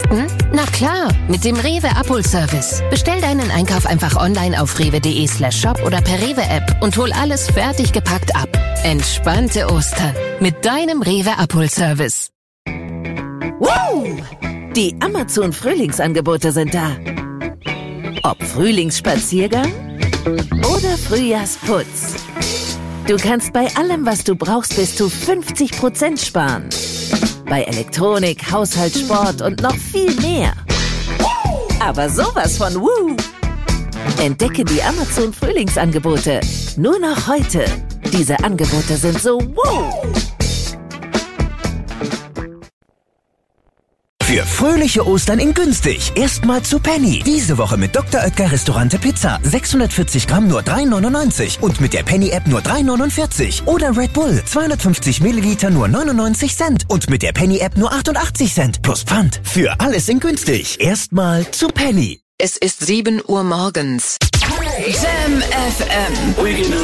Na klar, mit dem Rewe Abholservice. Bestell deinen Einkauf einfach online auf rewe.de/shop oder per Rewe-App und hol alles fertig gepackt ab. Entspannte Ostern mit deinem Rewe Abholservice. Wow! Die Amazon-Frühlingsangebote sind da. Ob Frühlingsspaziergang oder Frühjahrsputz. Du kannst bei allem, was du brauchst, bis zu 50% sparen. Bei Elektronik, Haushalt, Sport und noch viel mehr. Aber sowas von Woo! Entdecke die Amazon-Frühlingsangebote. Nur noch heute. Diese Angebote sind so Woo! Für fröhliche Ostern in günstig. Erstmal zu Penny. Diese Woche mit Dr. Oetker Restaurante Pizza. 640 Gramm nur 3,99. Und mit der Penny-App nur 3,49. Oder Red Bull. 250 Milliliter nur 99 Cent. Und mit der Penny-App nur 88 Cent. Plus Pfand. Für alles in günstig. Erstmal zu Penny. Es ist 7 Uhr morgens. Jam FM.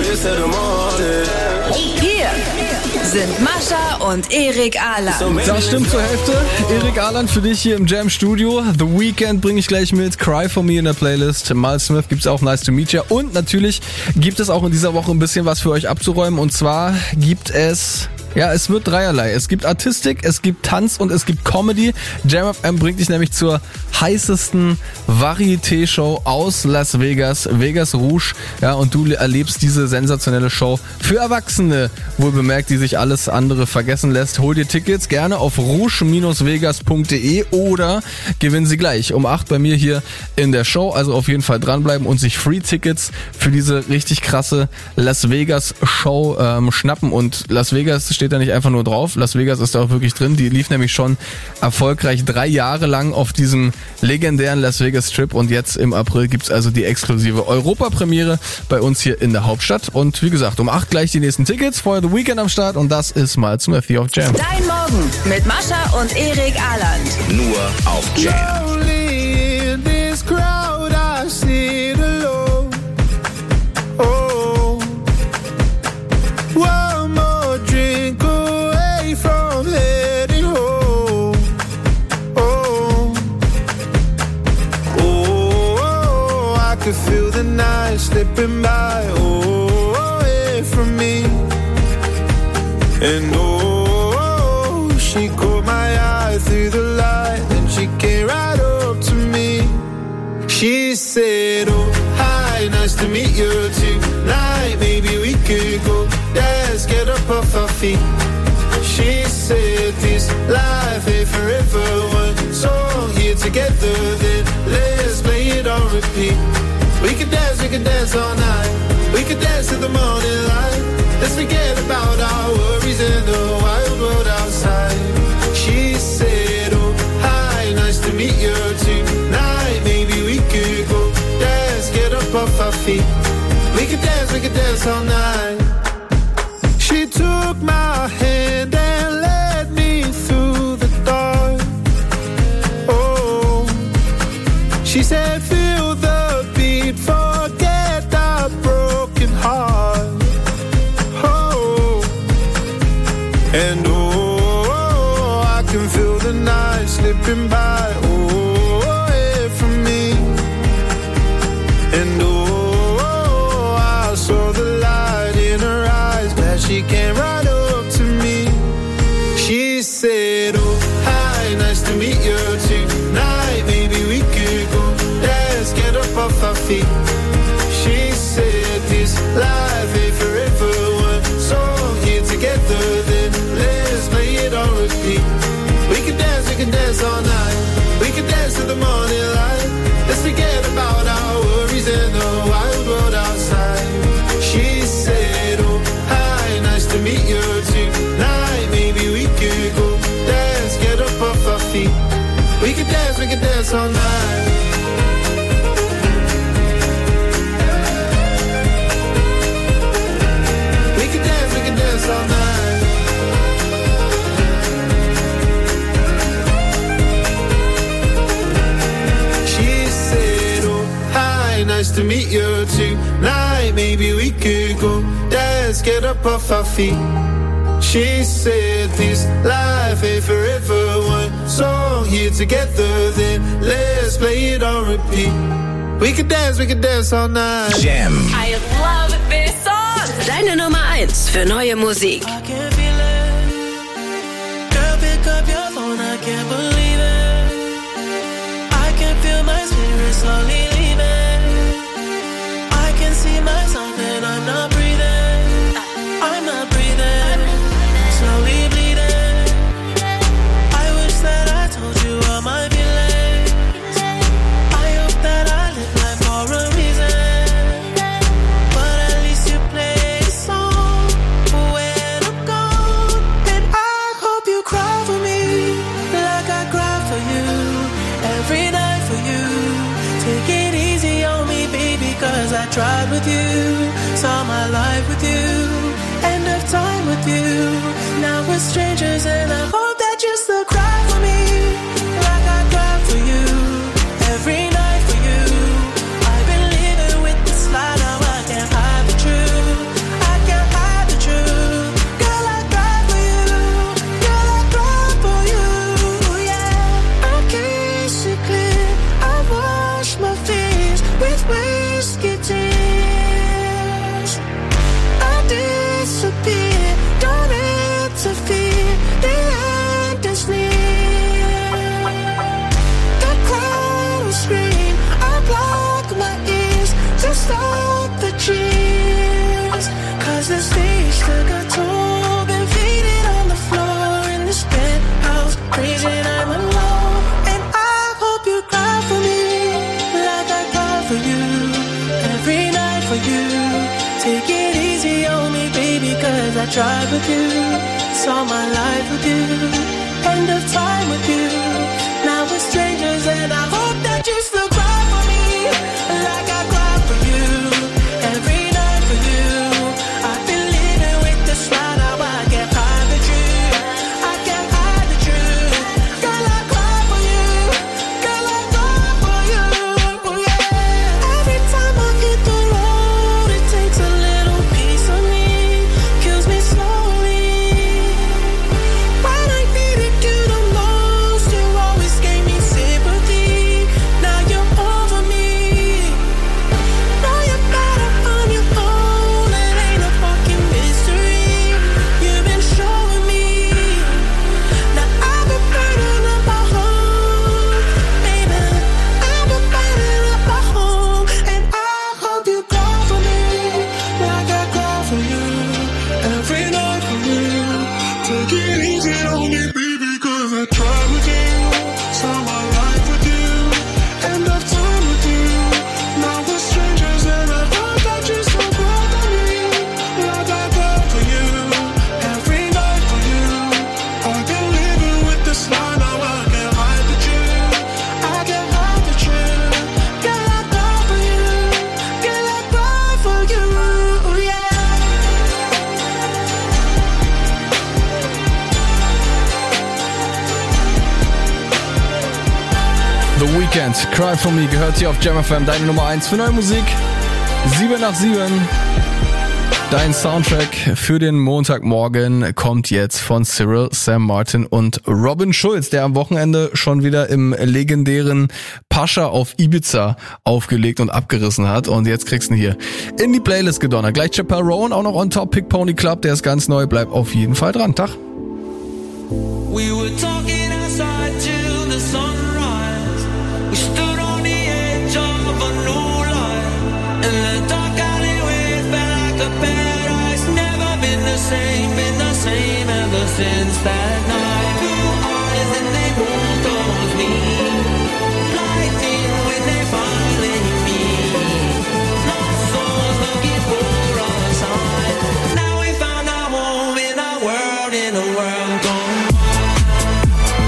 Hier sind Mascha und Erik Ahland. Das stimmt zur Hälfte. Erik Ahland für dich hier im Jam Studio. The Weeknd bringe ich gleich mit. Cry For Me in der Playlist. Miles Smith gibt's auch. Nice to Meet You. Und natürlich gibt es auch in dieser Woche ein bisschen was für euch abzuräumen. Und zwar gibt es... Ja, es wird dreierlei. Es gibt Artistik, es gibt Tanz und es gibt Comedy. Jam FM bringt dich nämlich zur heißesten Varieté-Show aus Las Vegas, Vegas Rouge. Ja, und du erlebst diese sensationelle Show für Erwachsene, wohlbemerkt, die sich alles andere vergessen lässt. Hol dir Tickets gerne auf rouge-vegas.de oder gewinn sie gleich um 8 bei mir hier in der Show. Also auf jeden Fall dranbleiben und sich Free-Tickets für diese richtig krasse Las Vegas Show schnappen. Und Las Vegas steht da nicht einfach nur drauf. Las Vegas ist da auch wirklich drin. Die lief nämlich schon erfolgreich 3 Jahre lang auf diesem legendären Las Vegas Trip und jetzt im April gibt's also die exklusive Europapremiere bei uns hier in der Hauptstadt. Und wie gesagt, um 8 gleich die nächsten Tickets. Vorher The Weeknd am Start und das ist Miles Smith hier auf Jam. Dein Morgen mit Mascha und Erik Ahland. Nur auf Jam. Feel the night slipping by, away from me. And she caught my eye through the light, and she came right up to me. She said, oh, hi, nice to meet you tonight. Maybe we could go dance, get up off our feet. She said, this life ain't forever. One song here together, then let's play it on repeat. We could dance all night. We could dance till the morning light. Let's forget about our worries in the wild world outside. She said, oh, hi, nice to meet you tonight. Maybe we could go dance, get up off our feet. We could dance all night. She took my hand and led me through the dark. Oh, she said, feel the beat, forget the broken heart. Oh, and I can feel the night slipping by, away from me. And I saw the light in her eyes, glad she came right up to me. She said, oh, hi, nice to meet you tonight. Maybe we could go dance, get up off our feet. She said, this life ain't forever. One song here together, then let's play it on repeat. We can dance all night. We can dance till the morning light. Let's forget about our worries in the wild world outside. She said, oh, hi, nice to meet you tonight. Maybe we could go dance, get up off our feet. We can dance all night. We can dance all night. She said, oh, hi, nice to meet you tonight. Maybe we could go dance, get up off our feet. She said, this life ain't forever. One song here together, then let's play it on repeat. We could dance all night. Jam. I love this song. Deine Nummer 1 für neue Musik. I can't feel it. Girl, pick up your phone, I can't believe it. I can feel my spirit slowly leaving. I can see myself and I'm not breathing. I'm not breathing. Slowly bleeding. I wish that I told you all my feelings. I hope that I live life for a reason. But at least you play a song when I'm gone. And I hope you cry for me like I cry for you. Every night for you. Take it easy on me, baby, cause I tried with you. Saw my life with you. End of time with you. Now we're strangers and I hope that you still cry for me like I cry for you. Every night for you. I've been living with this lie, now I can't hide the truth. I can't hide the truth. Girl, I cry for you. Girl, I cry for you. Yeah. I kiss it clear. I wash my face with whiskey tears. I disappear. Don't interfere. The end is near. The crowd will scream. I block my ears to stop the cheers. Cause the stage took a toll. Been faded on the floor in this penthouse. Crazy, I'm alone. And I hope you cry for me like I cry for you. Every night for you. Take it easy on me, baby, cause I tried with you. Saw my life with you. End of time with you. Now we're strangers and I hope that you still cry for me like I cry for you. Every night for you. I've been living with this lie, now I can't hide the truth. I can't hide the truth. Girl, I cry for you. Girl, I cry for you. Yeah. Every time I hit the road, it takes a little piece of me. Kills me slowly. When I needed you the most, you always gave me sympathy. Now you're over me. Know you're better on your own. It ain't a fucking mystery. You've been showing me. Now I've been burning up my home, baby. I've been burning up my home, and I hope you cry for me like I cry for you. Every night for you. Take it easy on me, baby, cause I tried with you. Saw my life with you. End of time with you. Now we're strangers and I hope that you still cry for me like I cry for you. Every night for you. I've been living with this lie, now I can't hide the truth. I can't hide the truth. Girl, I cry for you. Girl, I cry for you. Yeah. The Weeknd, Cry For Me, gehört hier auf Jam FM, deine Nummer 1 für neue Musik. 7 nach 7. Dein Soundtrack für den Montagmorgen kommt jetzt von Cyril, Sam Martin und Robin Schulz, der am Wochenende schon wieder im legendären Pascha auf Ibiza aufgelegt und abgerissen hat. Und jetzt kriegst du ihn hier in die Playlist gedonnert. Gleich Chappelle Rowan, auch noch on top, Pick Pony Club, der ist ganz neu, bleib auf jeden Fall dran. Tag. We were talking outside till the sunrise. We stood on the edge of a new life. In the dark alleyway felt like a paradise. Never been the same ever since that night. Blue eyes and they move towards me. Lightning when they finally meet. Lost souls looking for a sign. Now we found our home in a world gone.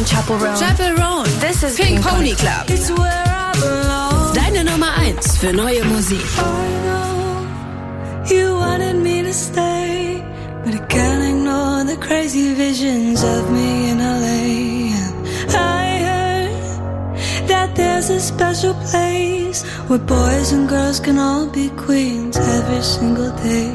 Chaperone. Chaperone. This is Pink Pony Club. It's where I belong. Deine Nummer 1 für neue Musik. I know you wanted me to stay, but I can't ignore the crazy visions of me in LA. I heard that there's a special place where boys and girls can all be queens every single day.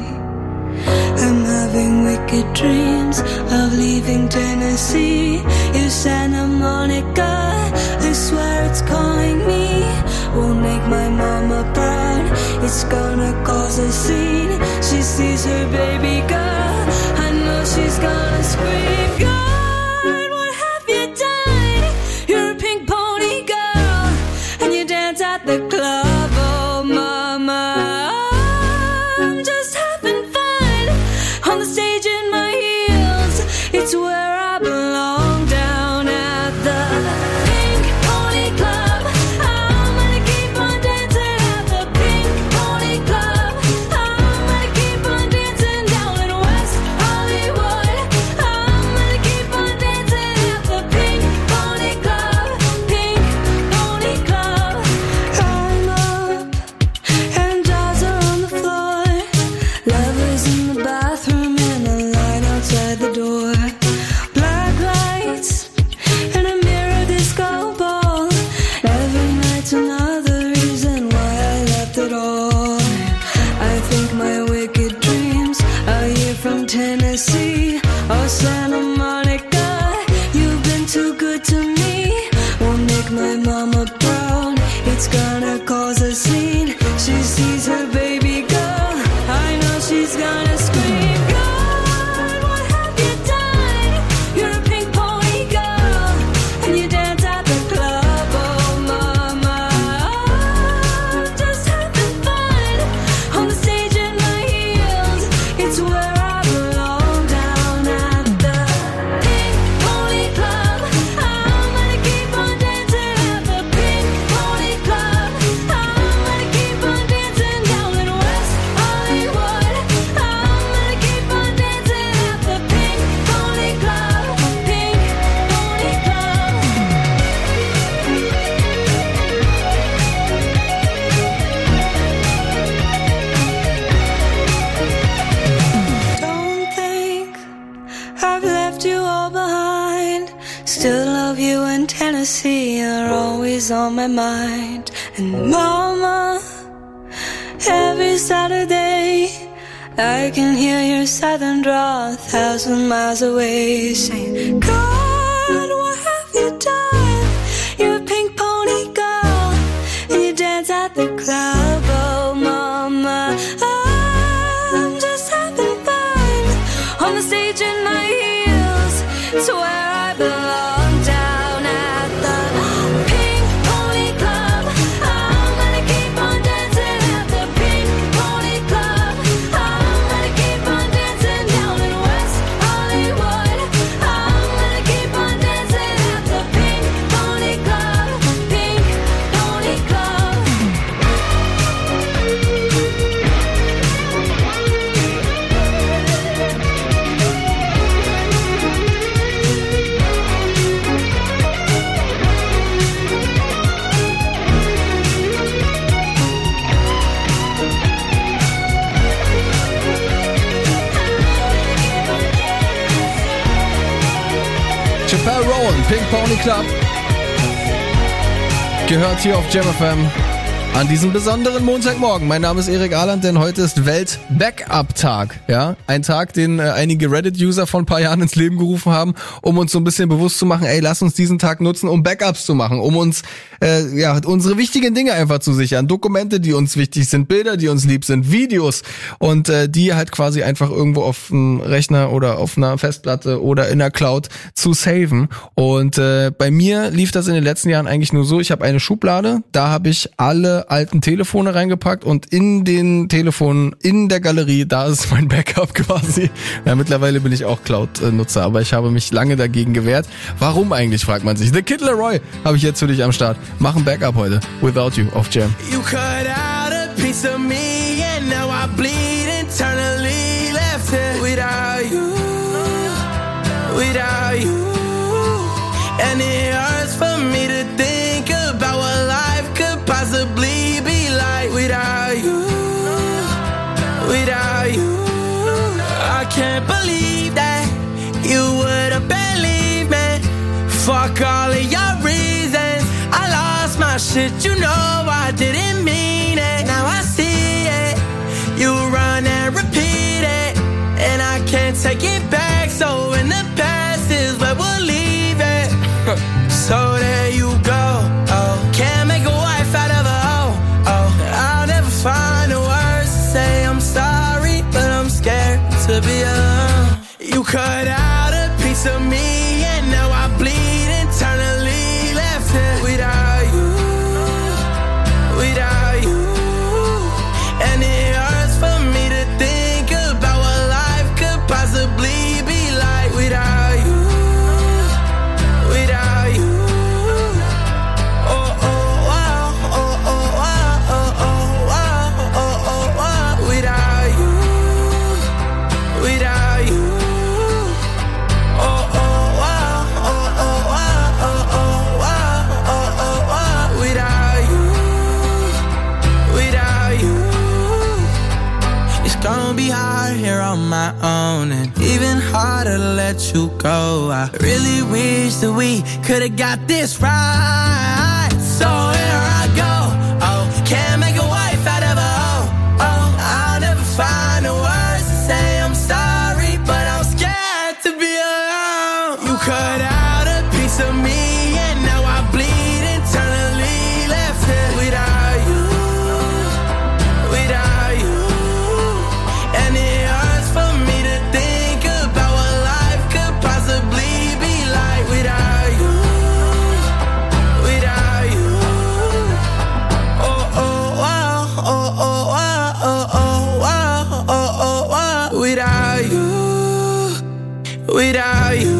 I'm having wicked dreams of leaving Tennessee. If Santa Monica, I swear it's calling me. Won't make my mama proud, it's gonna cause a scene. She sees her baby girl, I know she's gonna scream. God, what have you done? You're a pink pony girl, and you dance at the club. Oh mama, I'm just having fun on the stage in my heels. It's where I belong, down at the Pink Pony Club. I'm gonna keep on dancing at the Pink Pony Club. I'm gonna keep on dancing down in West Hollywood. I'm gonna keep on dancing at the Pink Pony Club. Pink Pony Club. I'm up and jaws are on the floor. Lovers in the bathroom and a line outside the door. Black lights and a mirror disco ball. Every night's another reason why I left it all. I think my wicked dreams are here from Tennessee or Santa Monica. You've been too good to me. Won't make my mama proud. It's gonna cause a scene. She sees her baby girl, I know she's gonna scream. God, what have you done? You're a pink pony girl, and you dance at the club. Oh mama, I'm just having fun on the stage in my heels. It's where I belong, down at the Pink Pony Club. I'm gonna keep on dancing at the Pink Pony Club. I'm gonna keep on dancing down in West Hollywood. I'm gonna keep on dancing at the Pink Pony Club. Pink Pony Club. Don't think I've left you all behind. Still love you in Tennessee, you're always on my mind. And mama, every Saturday I can hear your southern drawl 1,000 miles away, saying, God, what have you done? You're a pink pony girl, and you dance at the club. Oh mama, I'm just having fun on the stage in my heels. It's where I belong, down at the Pink Pony Club. I'm gonna keep on dancing at the Pink Pony Club. I'm gonna keep on dancing down in West Hollywood. I'm gonna keep on dancing at the Pink Pony Club. Pink Pony Club. Chaperone, Pink Pony Club. Gehört hier auf Jam FM an diesem besonderen Montagmorgen. Mein Name ist Erik Ahland, denn heute ist Welt-Backup-Tag. Ja, ein Tag, den einige Reddit-User vor ein paar Jahren ins Leben gerufen haben, um uns so ein bisschen bewusst zu machen, ey, lass uns diesen Tag nutzen, um Backups zu machen, um uns unsere wichtigen Dinge einfach zu sichern. Dokumente, die uns wichtig sind, Bilder, die uns lieb sind, Videos und die halt quasi einfach irgendwo auf einem Rechner oder auf einer Festplatte oder in der Cloud zu saven. Und bei mir lief das in den letzten Jahren eigentlich nur so, ich habe eine Schublade, da habe ich alle alten Telefone reingepackt und in den Telefonen, in der Galerie, da ist mein Backup quasi. Ja, mittlerweile bin ich auch Cloud-Nutzer, aber ich habe mich lange dagegen gewehrt. Warum eigentlich, fragt man sich. The Kid Laroi habe ich jetzt für dich am Start. Mach ein Backup heute. Without You auf Jam. You cut out a piece of me and now I bleed internally left it without you, without you. And it can't believe that you would've believed me. Fuck all of your reasons. I lost my shit, you know I didn't mean it. Now I see it. You run and repeat it, and I can't take it back. So in the past is where we'll leave it. So there you go. Oh, can't make a wife out of a hoe. Oh, I'll never find the words to say I'm sorry, but I'm scared to be alone. You cut out a piece of me, and now I bleed internally. Left it without you, without you. And it hurts for me to think about what life could possibly be like without you, without you. Oh, oh, wow, oh, oh, wow, oh, oh, wow, oh, oh, wow. Without you, without you. Oh, oh, wow, oh, oh, wow, oh, oh, wow, oh, oh, wow. Without you, without you. It's gonna be hard here on my own, and even harder to let you go. I really wish that we could've got this right. So here I go. Oh, can't make a wife out of a hoe. Oh, I'll never find the words to say I'm sorry, but I'm scared to be alone. You cut out a piece of me, and now I bleed internally. Left it without you, without you. And it hurts for me to think about what life could possibly be like without you, without you. Oh, oh, wow, oh, oh, wow, oh, oh, wow, oh, oh, wow. Without you, without you.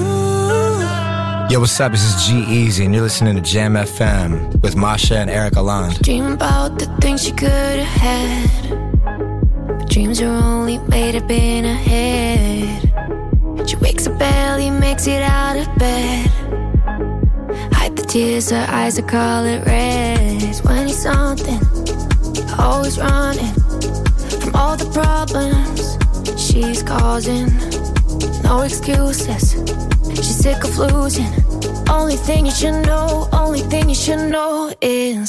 Yo, what's up? This is G-Eazy, and you're listening to Jam FM with Masha and Eric Alland. Dream about the things she could have had, but dreams are only made up in her head. She wakes up early, makes it out of bed, hide the tears, her eyes are color red. 20-something, always running from all the problems she's causing. No excuses, she's sick of losing. Only thing you should know, only thing you should know is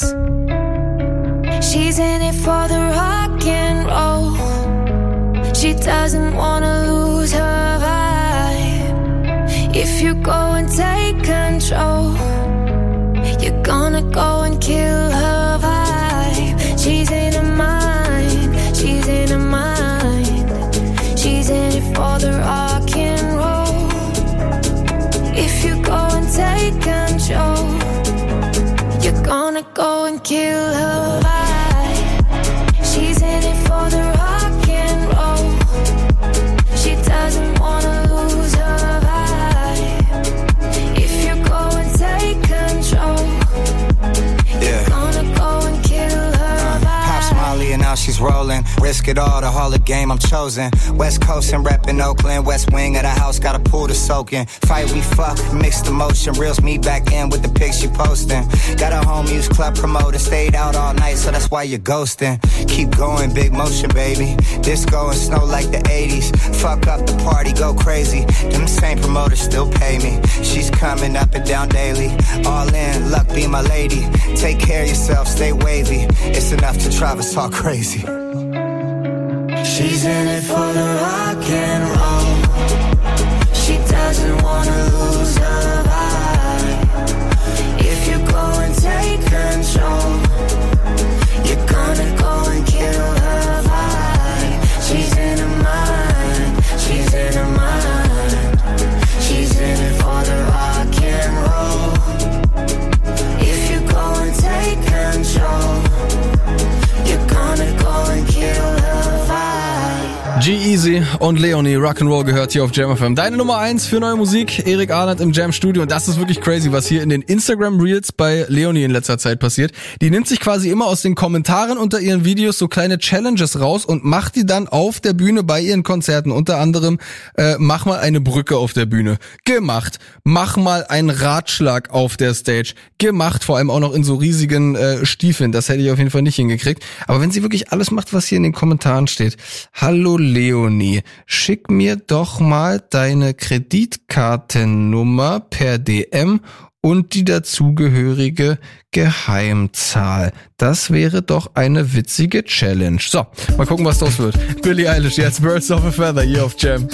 she's in it for the rock and roll. She doesn't wanna lose her vibe. If you go and take control, you're gonna go and kill her vibe. She's in her mind, she's in her mind. She's in it for the rock and roll. If you go and take control, you're gonna go and kill her vibe. She's in it for the rock and roll. She doesn't wanna lose her vibe. If you go and take control, you're gonna go and kill her vibe. Pops Molly and now she's rolling. Risk it all, the Hall of Game, I'm chosen. West Coast and reppin' Oakland. West wing of the house, got a pool to soak in. Fight, we fuck, mixed emotion. Reels me back in with the pics she posting. Got a home use club promoter. Stayed out all night, so that's why you're ghosting. Keep going, big motion, baby. Disco and snow like the 80s. Fuck up the party, go crazy. Them same promoters still pay me. She's coming up and down daily. All in, luck be my lady. Take care of yourself, stay wavy. It's enough to drive us all crazy. She's in it for the rock and roll. She doesn't wanna lose her vibe. If you go and take control, you're gonna go and kill her vibe. She's in her mind, she's in her mind. She's in it for the rock and roll. If you go and take control, you're gonna go and kill her vibe. G-Eazy und Leonie, Rock'n'Roll gehört hier auf Jam FM. Deine Nummer 1 für neue Musik, Erik Arland im Jam Studio. Und das ist wirklich crazy, was hier in den Instagram Reels bei Leonie in letzter Zeit passiert. Die nimmt sich quasi immer aus den Kommentaren unter ihren Videos so kleine Challenges raus und macht die dann auf der Bühne bei ihren Konzerten. Unter anderem, mach mal eine Brücke auf der Bühne. Gemacht. Mach mal einen Ratschlag auf der Stage. gemacht, vor allem auch noch in so riesigen Stiefeln. Das hätte ich auf jeden Fall nicht hingekriegt. Aber wenn sie wirklich alles macht, was hier in den Kommentaren steht. Hallo Leonie, schick mir doch mal deine Kreditkartennummer per DM und die dazugehörige Geheimzahl. Das wäre doch eine witzige Challenge. So, mal gucken, was draus wird. Billie Eilish, jetzt Birds of a Feather hier auf Jam.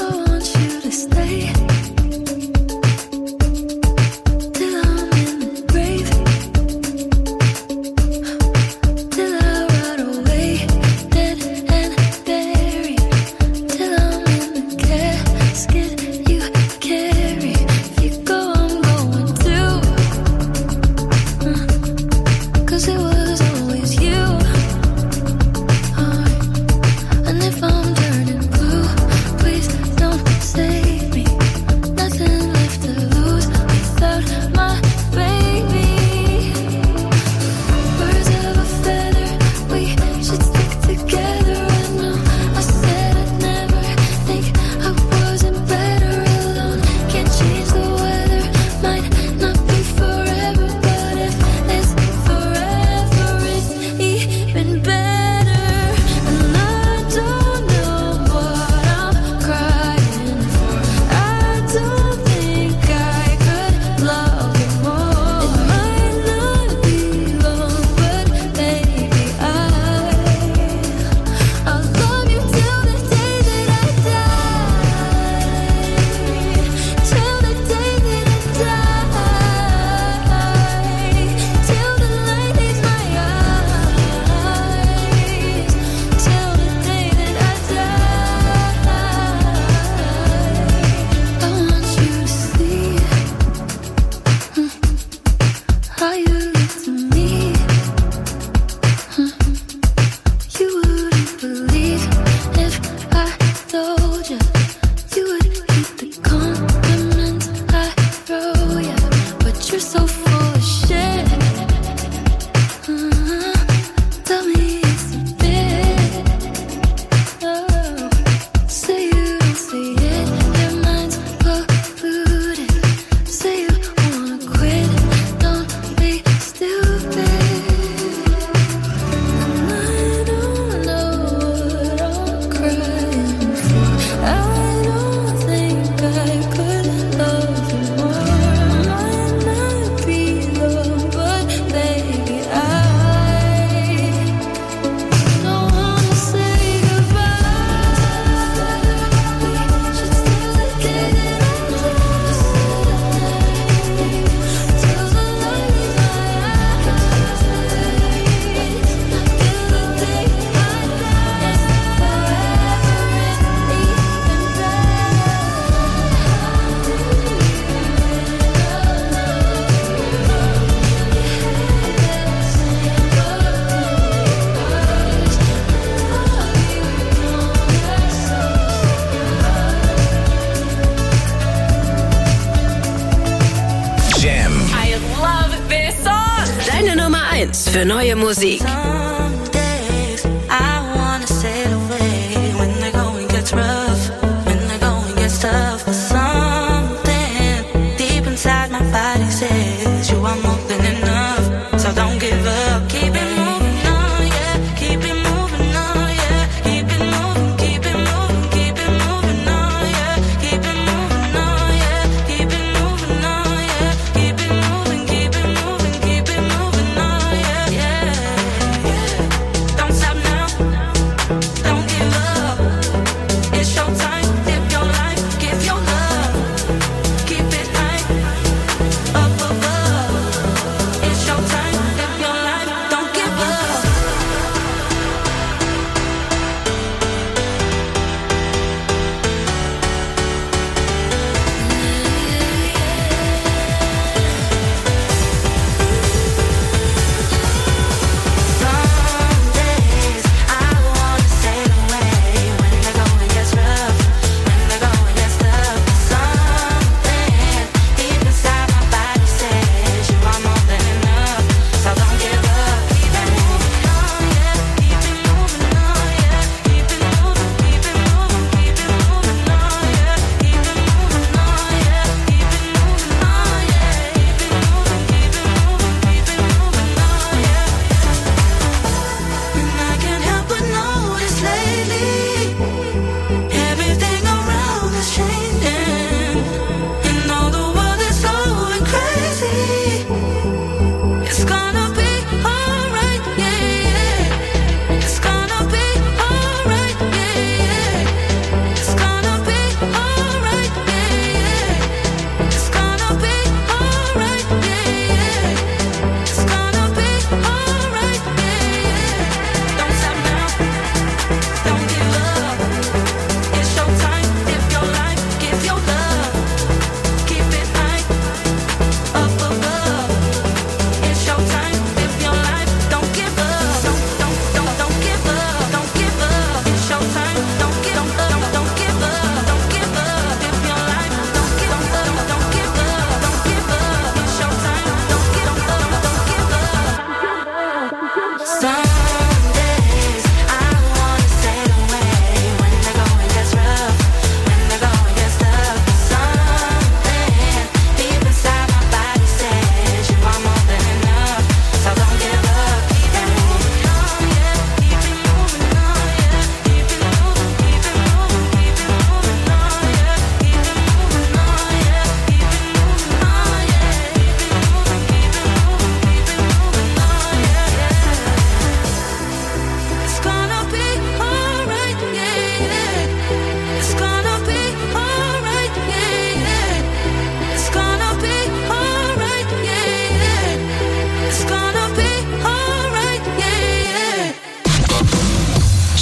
Für neue Musik.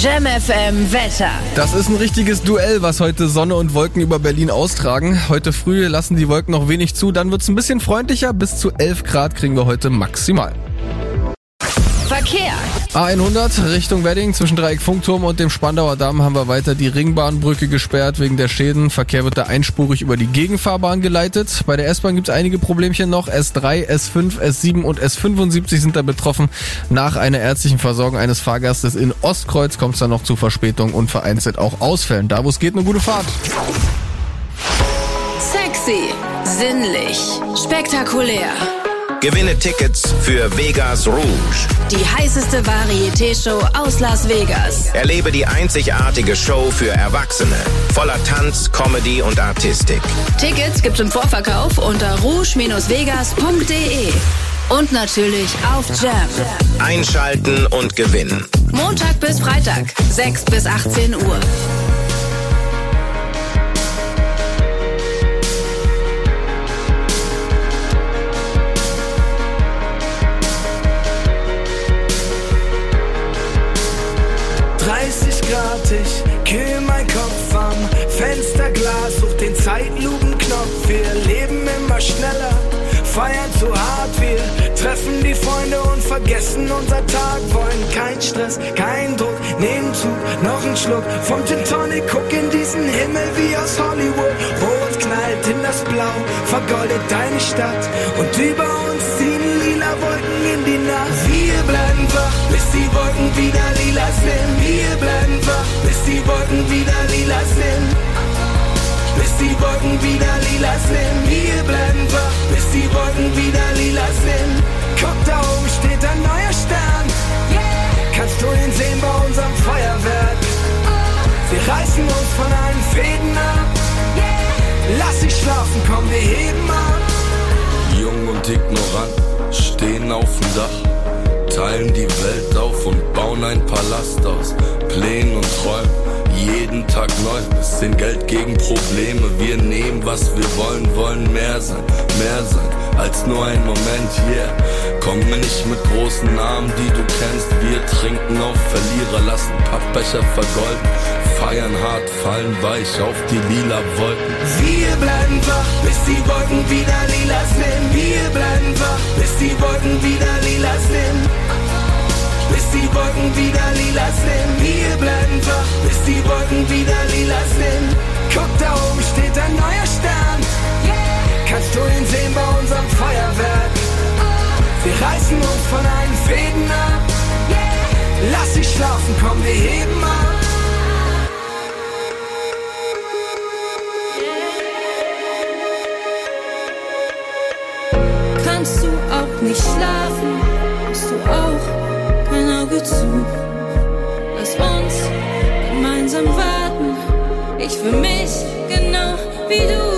Jam FM Wetter. Das ist ein richtiges Duell, was heute Sonne und Wolken über Berlin austragen. Heute früh lassen die Wolken noch wenig zu, dann wird's ein bisschen freundlicher. Bis zu 11 Grad kriegen wir heute maximal. Verkehr. A100 Richtung Wedding zwischen Dreieck Funkturm und dem Spandauer Damm haben wir weiter die Ringbahnbrücke gesperrt wegen der Schäden. Verkehr wird da einspurig über die Gegenfahrbahn geleitet. Bei der S-Bahn gibt's einige Problemchen noch. S3, S5, S7 und S75 sind da betroffen. Nach einer ärztlichen Versorgung eines Fahrgastes in Ostkreuz kommt's dann noch zu Verspätungen und vereinzelt auch Ausfällen. Da wo es geht, eine gute Fahrt. Sexy, sinnlich, spektakulär. Gewinne Tickets für Vegas Rouge. Die heißeste Varieté-Show aus Las Vegas. Erlebe die einzigartige Show für Erwachsene. Voller Tanz, Comedy und Artistik. Tickets gibt's im Vorverkauf unter rouge-vegas.de. Und natürlich auf Jam. Einschalten und gewinnen. Montag bis Freitag, 6 bis 18 Uhr. Ich kühl mein Kopf am Fensterglas, such den Zeitlupenknopf. Wir leben immer schneller, feiern zu hart. Wir treffen die Freunde und vergessen unser Tag. Wollen kein Stress, kein Druck, nehmen Zug, noch ein Schluck vom Gin Tonic. Guck in diesen Himmel wie aus Hollywood. Rot knallt in das Blau, vergoldet deine Stadt. Und über uns ziehen lila Wolken in die Nacht. Wir bleiben wach, bis die Wolken wieder lila sind. Wir bleiben wach, bis die Wolken wieder lila sind. Bis die Wolken wieder lila sind. Wir bleiben wach, bis die Wolken wieder lila sind. Guck, da oben steht ein neuer Stern. Kannst du ihn sehen bei unserem Feuerwerk? Wir reißen uns von allen Fäden ab. Lass dich schlafen, komm, wir heben ab. Jung und ignorant, stehen auf dem Dach, teilen die Welt auf und bauen ein Palast aus Plänen und Träumen. Jeden Tag neu, bisschen Geld gegen Probleme. Wir nehmen, was wir wollen, wollen mehr sein als nur ein Moment, yeah. Komm mir nicht mit großen Namen, die du kennst. Wir trinken auf Verlierer, lassen Pappbecher vergolden. Feiern hart, fallen weich auf die lila Wolken. Wir bleiben wach, bis die Wolken wieder lila sind. Wir bleiben wach, bis die Wolken wieder lila sind. Bis die Wolken wieder lila sind. Wir bleiben wach, bis die Wolken wieder lila sind. Guck, da oben steht ein neuer Stern. Kannst du ihn sehen bei unserem Feuerwerk? Wir reißen uns von allen Fäden ab. Lass dich schlafen, komm, wir heben ab. Kannst du auch nicht schlafen? Hast du auch kein Auge zu? Lass uns gemeinsam warten. Ich für mich genau wie du.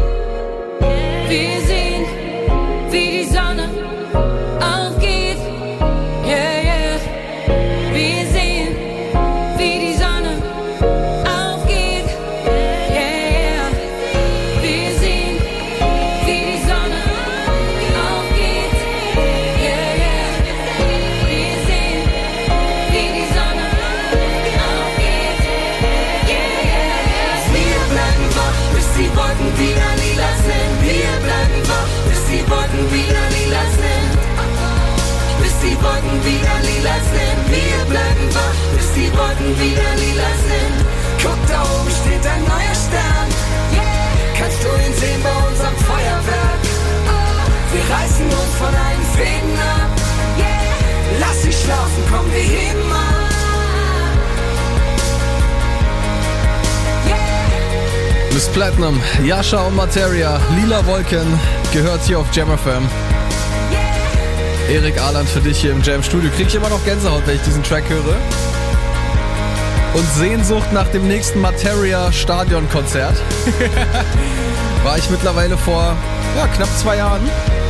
Wir sehen, wie die Sonne aufgeht. Yeah, yeah. Wir sehen, wie die Sonne aufgeht. Yeah, yeah. Wir sehen, wie die Sonne aufgeht. Yeah, yeah. Wir sehen, wie die Sonne aufgeht. Yeah, yeah. Wir bleiben wach, bis die Wolken wieder lila sind. Wir bleiben wach, bis die Wolken wieder lila sind. Bis die Wolken wieder lila sind. Wir bleiben wach, bis die Wolken wieder lila sind. Guck, da oben steht ein neuer Stern. Kannst du ihn sehen bei unserem Feuerwerk? Wir reißen uns von allen Fäden ab. Lass dich schlafen, komm, wir heben ab. Miss Platinum, Yasha und Materia, Lila Wolken, gehört hier auf Jam FM. Erik Ahland für dich hier im Jam Studio. Krieg ich immer noch Gänsehaut, wenn ich diesen Track höre. Und Sehnsucht nach dem nächsten Materia Stadionkonzert. War ich mittlerweile vor knapp 2 Jahren.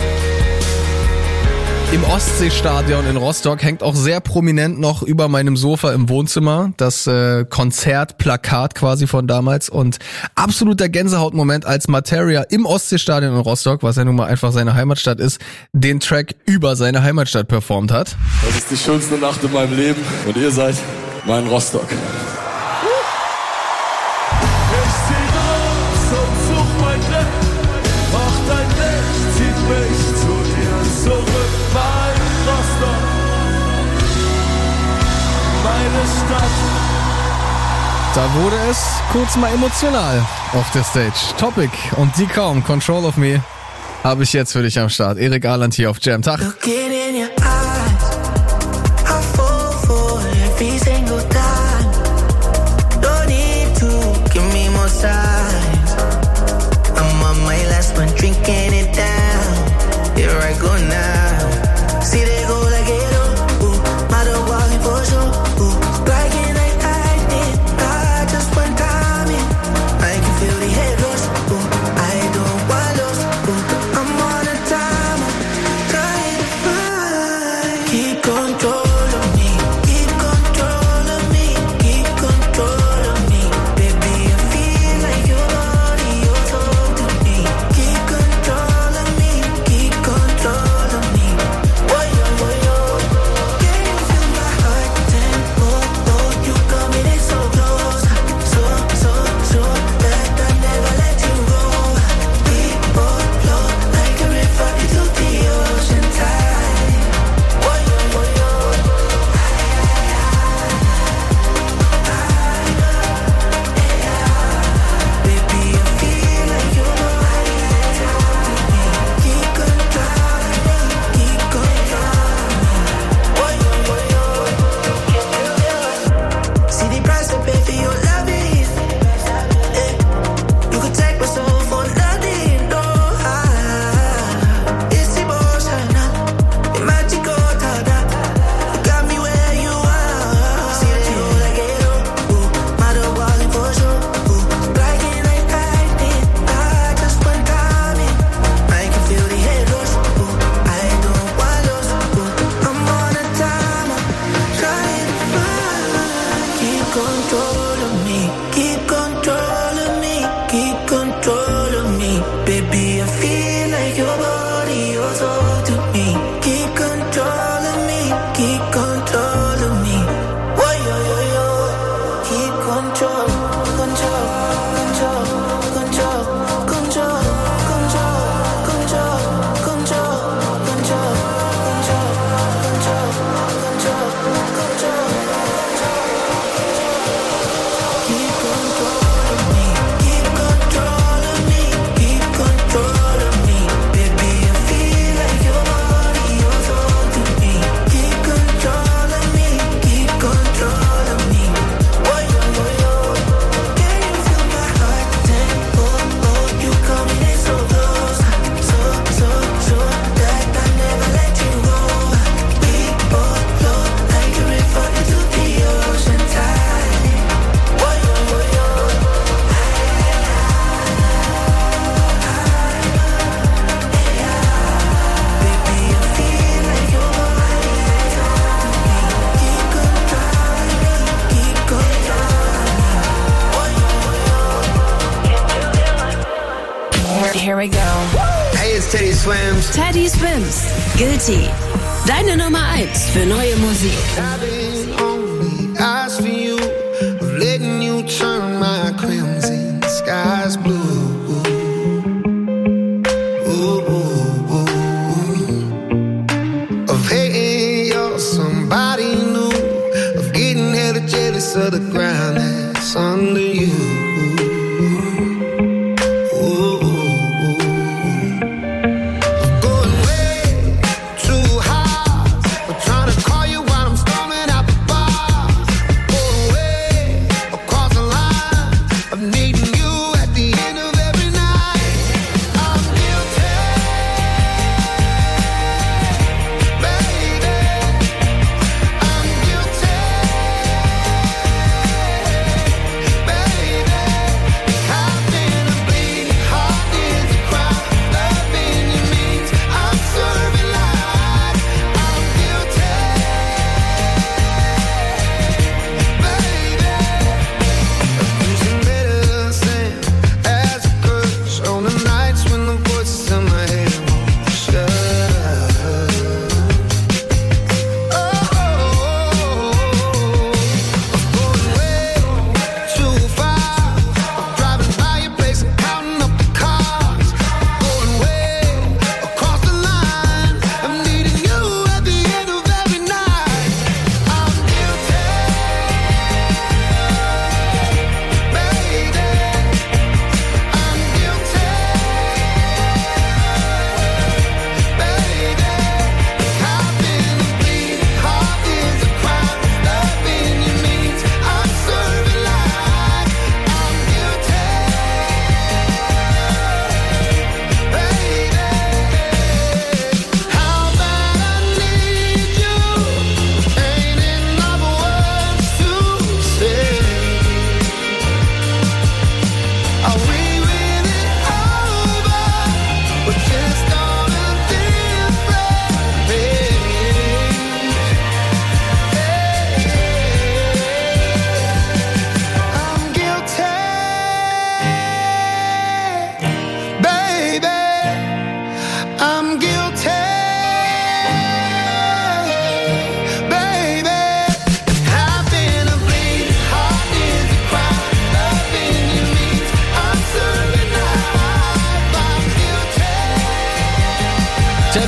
Im Ostseestadion in Rostock hängt auch sehr prominent noch über meinem Sofa im Wohnzimmer das Konzertplakat quasi von damals und absoluter Gänsehautmoment, als Materia im Ostseestadion in Rostock, was ja nun mal einfach seine Heimatstadt ist, den Track über seine Heimatstadt performt hat. Das ist die schönste Nacht in meinem Leben und ihr seid mein Rostock. Ich zieh raus und such mein Glück, doch dein Licht zieht mich zu dir zurück. Mein Rostock, meine Stadt. Da wurde es kurz mal emotional auf der Stage. Topic und die kaum, Control of Me, habe ich jetzt für dich am Start. Erik Aland hier auf Jam. Tag. Looking in your eyes, I fall for every single time. Don't need to give me more signs. I'm on my last one, drinking it down. Here I go now. See they go like it, ooh, matter walking for sure, ooh, like it like lightning. I just went time in, I can feel the head rush, ooh, I don't want lost, ooh, I'm on a timer, trying to find. Keep control of me, keep control of me, keep control of me. Baby, I feel like your body, your soul to me. Keep control of me, keep control of me. Boy, oh, boy, oh. Can you feel my heart tempo? Oh, you coming in so close, so that I never let you go. We both flow like a river into the ocean tide. Boy, oh, boy, oh. Baby, I feel like your body is all to me. Keep control of me, keep control of me. Boy, oh, boy, oh. See the price I pay for your loving. You could take my soul for nothing, no. It's emotional, it's magical, tada. You got me where you are. See that you like it, ooh, matter walking for sure, ooh, like it like lightning. I just went time in, I can feel the head rush, ooh, I don't want lost, ooh, I'm on a timer, trying to find. Keep control of me, keep control of me, keep control of me. Baby, I feel like your body, your soul to me. Keep control of me, keep control of me. Whoa, yo, yo, yo. Keep control, control, control, control, control, control, control, control, control, control, control, control, control. Keep control of me, keep control of me, keep control of me. Baby, I feel like your body, your soul to me. Keep control of me, keep control of me. Boy, oh, boy, oh. Can you feel my heart tempo? Oh, you coming in so close, so that I never let you go. We both flow like a river into the ocean tide. Boy, oh, boy, oh. Baby, I feel like your body is all to me. Keep control of me, keep control of me. Boy, oh, boy, oh. Here we go. Hey, it's Teddy Swims. Teddy Swims, Guilty. Deine Nummer 1 für neue Musik. I've been only asked for you, of letting you turn my crimson skies blue. Ooh, ooh, ooh. Of hating you're somebody new, of getting hella jealous of the ground that's under you. Ooh, ooh, ooh. Going way too high, but trying to call you while I'm storming out the bar. Going way across the line of needing you at the end of every night. I'm guilty, baby. I'm guilty, baby.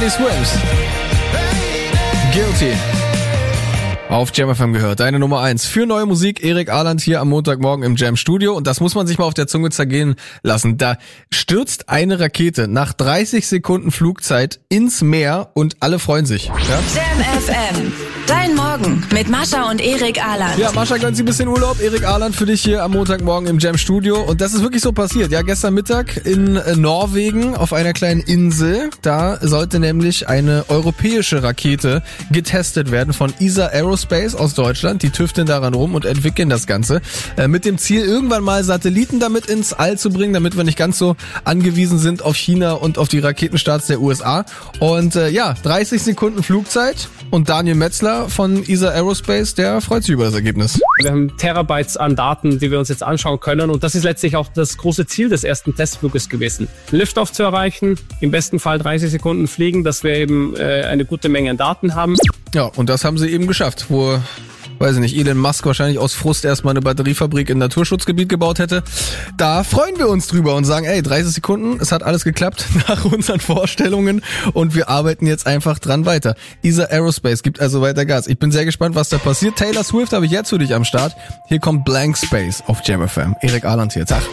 Teddy Swims. Guilty. Auf Jam FM gehört. Deine Nummer 1 für neue Musik. Erik Ahland hier am Montagmorgen im Jam Studio. Und das muss man sich mal auf der Zunge zergehen lassen. Da stürzt eine Rakete nach 30 Sekunden Flugzeit ins Meer und alle freuen sich. Ja? Jam FM. Dein Morgen mit Mascha und Erik Ahland. Ja, Mascha gönnt sich ein bisschen Urlaub. Erik Ahland für dich hier am Montagmorgen im Jam Studio. Und das ist wirklich so passiert. Ja, gestern Mittag in Norwegen auf einer kleinen Insel. Da sollte nämlich eine europäische Rakete getestet werden von ESA Aerospace aus Deutschland. Die tüfteln daran rum und entwickeln das Ganze. Mit dem Ziel, irgendwann mal Satelliten damit ins All zu bringen, damit wir nicht ganz so angewiesen sind auf China und auf die Raketenstarts der USA. Und 30 Sekunden Flugzeit. Und Daniel Metzler von ESA Aerospace, der freut sich über das Ergebnis. Wir haben Terabytes an Daten, die wir uns jetzt anschauen können. Und das ist letztlich auch das große Ziel des ersten Testfluges gewesen. Liftoff zu erreichen, im besten Fall 30 Sekunden fliegen, dass wir eben eine gute Menge an Daten haben. Ja, und das haben sie eben geschafft, wo, weiß ich nicht, Elon Musk wahrscheinlich aus Frust erstmal eine Batteriefabrik im Naturschutzgebiet gebaut hätte. Da freuen wir uns drüber und sagen, 30 Sekunden, es hat alles geklappt nach unseren Vorstellungen und wir arbeiten jetzt einfach dran weiter. ESA Aerospace gibt also weiter Gas. Ich bin sehr gespannt, was da passiert. Taylor Swift habe ich jetzt für dich am Start. Hier kommt Blank Space auf Jam FM. Erik Ahland hier, Tag.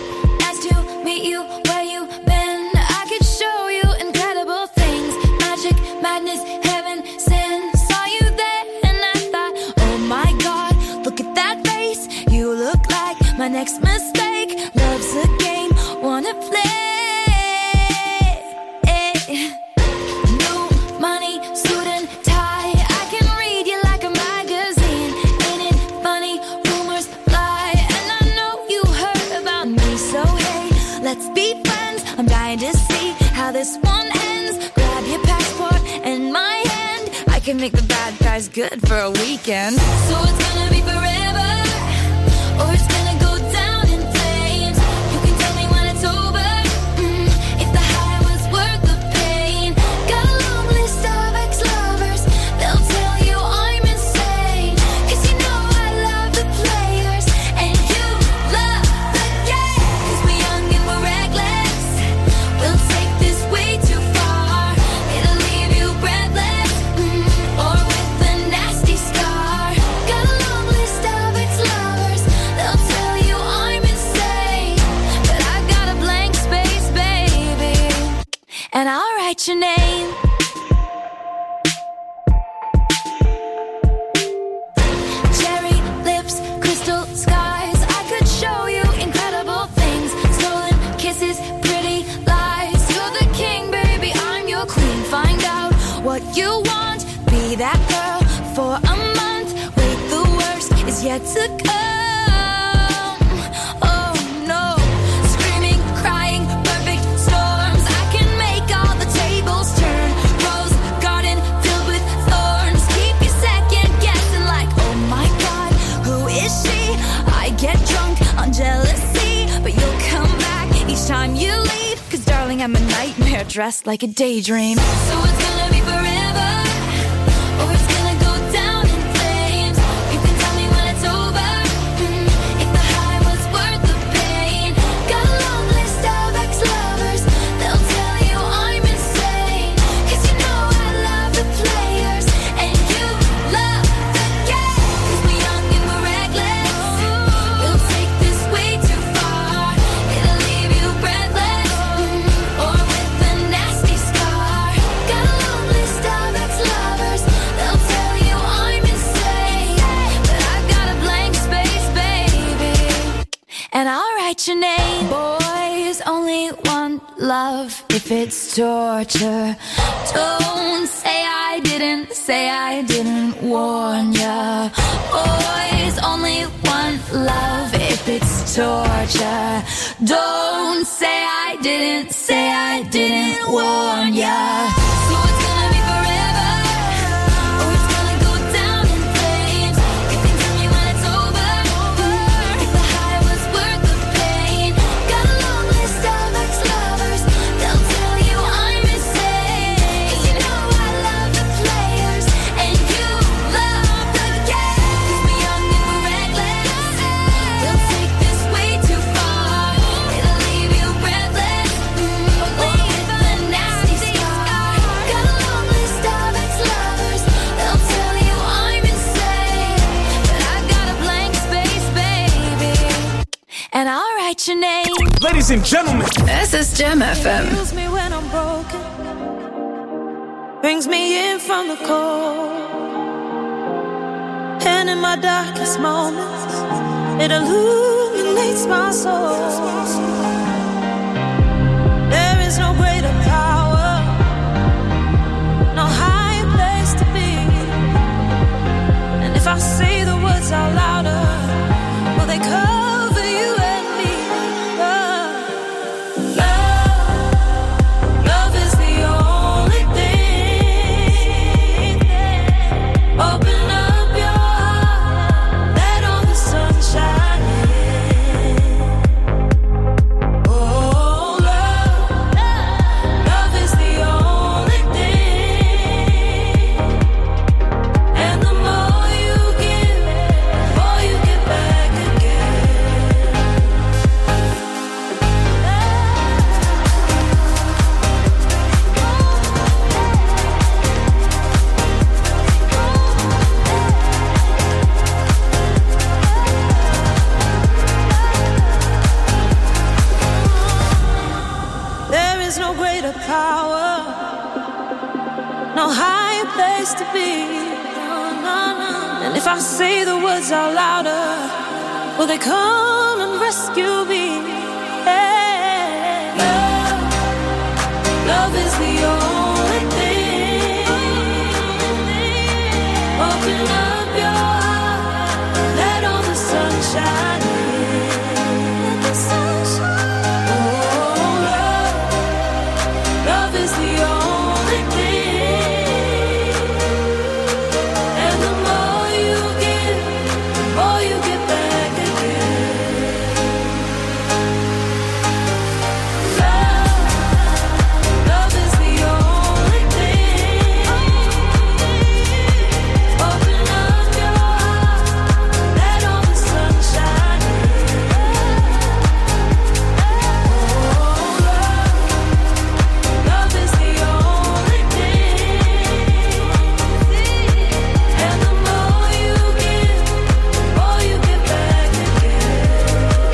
My next mistake, love's a game, wanna play. New money, suit and tie, I can read you like a magazine. Ain't it funny, rumors fly, and I know you heard about me. So hey, let's be friends, I'm dying to see how this one ends. Grab your passport and my hand, I can make the bad guys good for a weekend. So it's gonna be forever, or it's gonna go down in flames. You can tell me when it's over, if the high was worth the pain. Got a long list of ex-lovers, they'll tell you I'm insane. 'Cause you know I love the players, and you love the game. 'Cause we're young and we're reckless, we'll take this way too far. It'll leave you breathless, or with a nasty scar. Got a long list of ex-lovers, they'll tell you I'm insane, but I got a blank space, baby, and I'll write your name. Cherry lips, crystal skies, I could show you incredible things. Stolen kisses, pretty lies. You're the king, baby, I'm your queen. Find out what you want, be that girl for a month. Wait, the worst is yet to come. Oh no, screaming, crying, perfect storms. I can make all the tables turn. Rose garden filled with thorns. Keep you second guessing like, oh my God, who is she? I get drunk on jealousy, but you'll come back each time you leave. 'Cause darling, I'm a nightmare dressed like a daydream. So it's gonna be forever, or it's gonna go down in flames. You can tell me when it's over, if the high was worth the pain. Got a long list of ex-lovers, they'll tell you I'm insane. 'Cause you know I love the players, and you love the game. 'Cause we're young and we're reckless, we'll take this way too far. It'll leave you breathless, or with a nasty scar. Got a long list of ex-lovers, they'll tell you I'm insane, but I've got a blank space, baby, and I'll write your name. Boys only want love if it's torture. Don't say I didn't warn ya. Boys only want love if it's torture. Don't say I didn't warn ya. So it's gonna be forever, or it's gonna go down in flames. You can tell me when it's over, if the high was worth the pain. Got a long list of ex-lovers, they'll tell you I'm insane. 'Cause you know I love the players, and you love the game. 'Cause we're young and we're reckless, we'll take this way too far. It'll leave you breathless, or with a nasty scar. what's your name? Ladies and gentlemen, Es ist Jam FM. Heals me when I'm broken. Brings me in from the cold. And in my darkest moments, it illuminates my soul. There is no greater power, no higher place to be. And if I say the words out louder, will they cover you and me? Love is the only thing. Open up your heart, let all the sunshine in. Oh, love is the only thing. And the more you give, the more you get back again. There is no greater power, no higher place to be. And if I say the words out louder, will they come and rescue me? Hey. Love is the only thing. Open up your heart, let all the sunshine in. Oh, love is the only thing. And the more you give, the more you get back again. Love is the only thing. Open up your heart, let all the sunshine in. Love is the only thing. And the more you give, the more you get back again.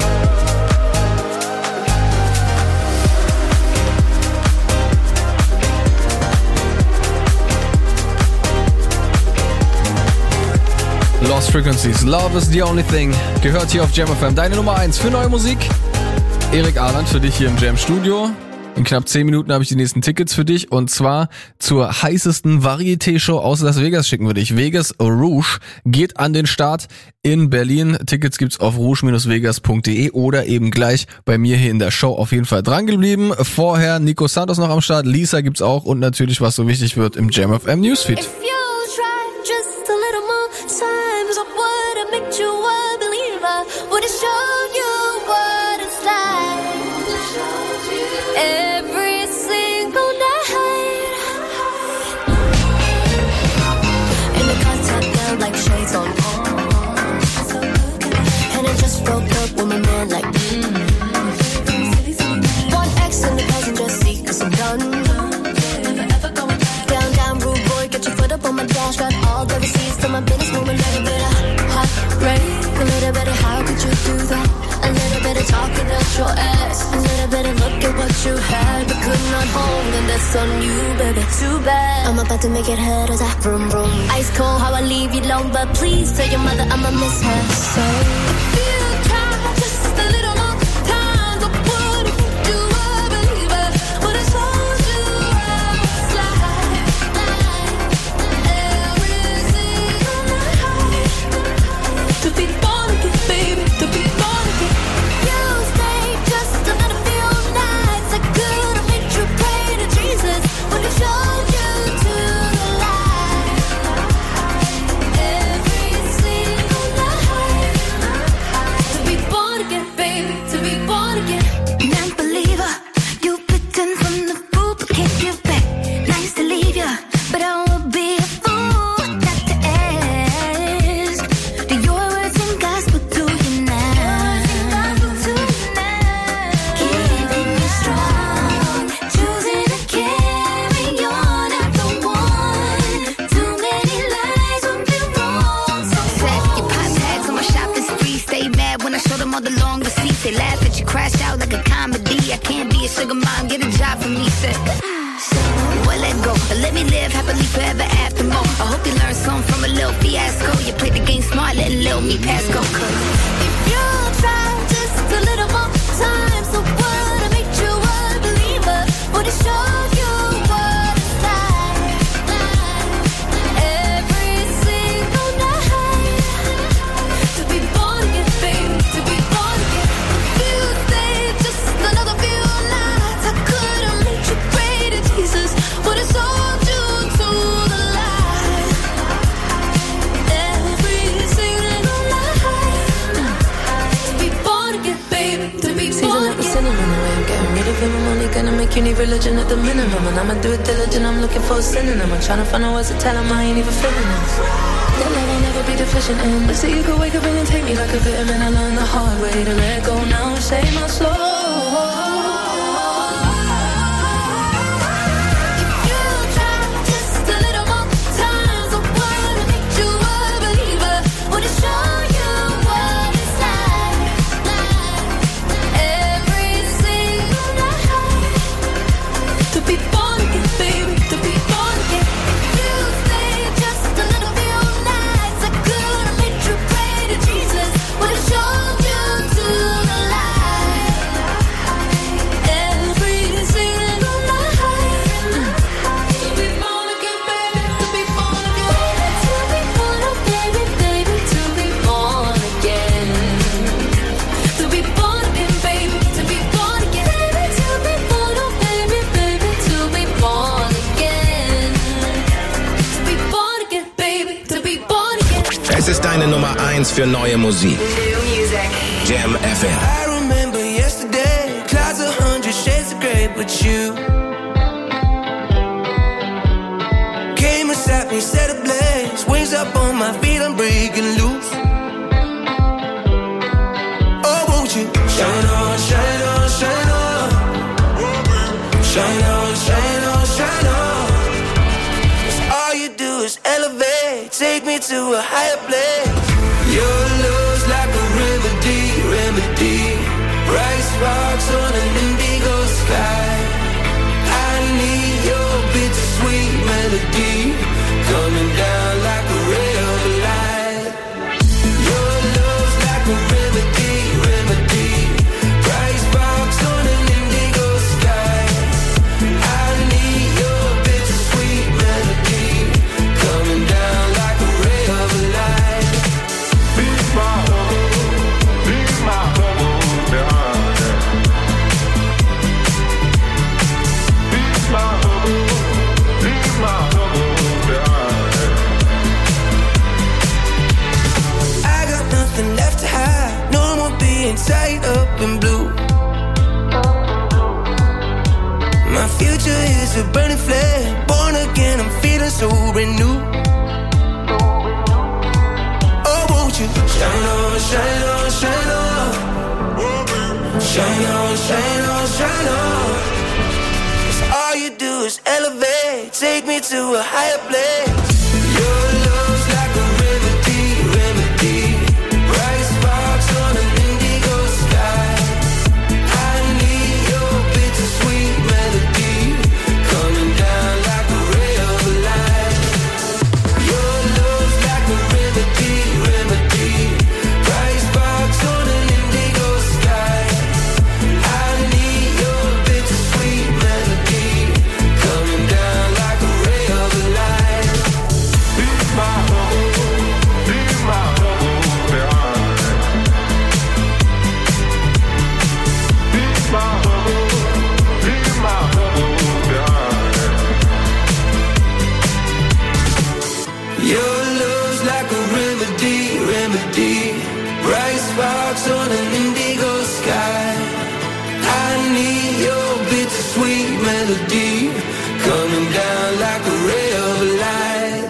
Lost Frequencies, Love is the only thing. Gehört hier auf Jam FM. Deine Nummer 1 für neue Musik. Erik Ahland für dich hier im Jam Studio. In knapp 10 Minuten habe ich die nächsten Tickets für dich. Und zwar zur heißesten Varieté-Show aus Las Vegas schicken wir dich. Vegas Rouge geht an den Start in Berlin. Tickets gibt's auf rouge-vegas.de oder eben gleich bei mir hier in der Show. Auf jeden Fall dran geblieben. Vorher Nico Santos noch am Start. Lisa gibt's auch. Und natürlich, was so wichtig wird, im Jam FM Newsfeed. If you try just a little more times, I would have made you a believer. Would have shown you what it's like. Every single night. In the contact now like shades on. And I just broke up with my man like One X in the passenger seat cause I'm done. Down, rude boy, get your foot up on my dash. Got all the receipts to my business woman. Little bit of heartbreak, a little bit of how could you do that? A little bit of talking at your ass, a little bit of look at what you had but could not hold, and that's on you, baby. Too bad. I'm about to make it hurt as I vroom vroom. Ice cold, how I leave you alone, but please tell your mother I'ma miss her. So if you try just a little more time, I would have made you a believer. Would have told you how it's like. Every single night. To be born again, baby, to be born again. You stay just a little few nights. I could have made you pray to Jesus. Would have showed you to the light. Every single night. can't be a sugar mom, get a job for me, said. Well, let go, let me live happily forever after more. I hope you learn something from a little fiasco. You played the game smart, letting little me pass go. If you try just a little more time, the world will make you a believer. Would it show you what it's like? Every single night to be born again, baby, to be born again. If you stay just another few nights, I could have made you great, Jesus. Would it sold you to the light? Every single night to be born again, baby, to be born again. Sinning on the way, I'm getting rid of him. I'm only gonna make you need religion at the minimum, and I'ma do it diligent. I'm looking for a synonym. I'm trying to find out words to tell him I ain't even feeling this. Your love will never be deficient in. But so you could wake up and take me like a vitamin. I learned the hard way to let go now and save my soul. Es ist deine Nummer 1 für neue Musik. Jam FM. I remember yesterday, clouds 100 shades of grey, but you came and sat me, set ablaze, wings up on my feet, I'm breaking loose. Oh, won't you shine on, shine on, shine on, shine on, shine on, shine on. 'Cause all you do is elevate, take me to a higher place. Your love's like a remedy, remedy. Bright sparks on an indigo sky. I need your bittersweet melody coming down like a ray of light. Your love's like a remedy, remedy. Bright sparks on an indigo sky. I need your bittersweet melody coming down like a ray of light. Be my home behind it. Be my home behind it. I got nothing left to hide, no more being tied up in blue. My future is a burning flame, born again, I'm feeling so renewed. Oh, won't you shine on, shine on, shine on, shine on, shine on, shine on. 'Cause all you do is elevate, take me to a higher place. Your love's like a remedy, remedy. Bright sparks on an indigo sky. I need your bittersweet melody coming down like a ray of light. Your love's like a remedy, remedy. Bright sparks on an indigo sky. I need your bittersweet melody coming down like a ray of light. Be my home behind it. Be my home behind it. Your love's like a remedy, remedy. Bright sparks on an indigo sky. I need your bittersweet melody coming down like a ray of light.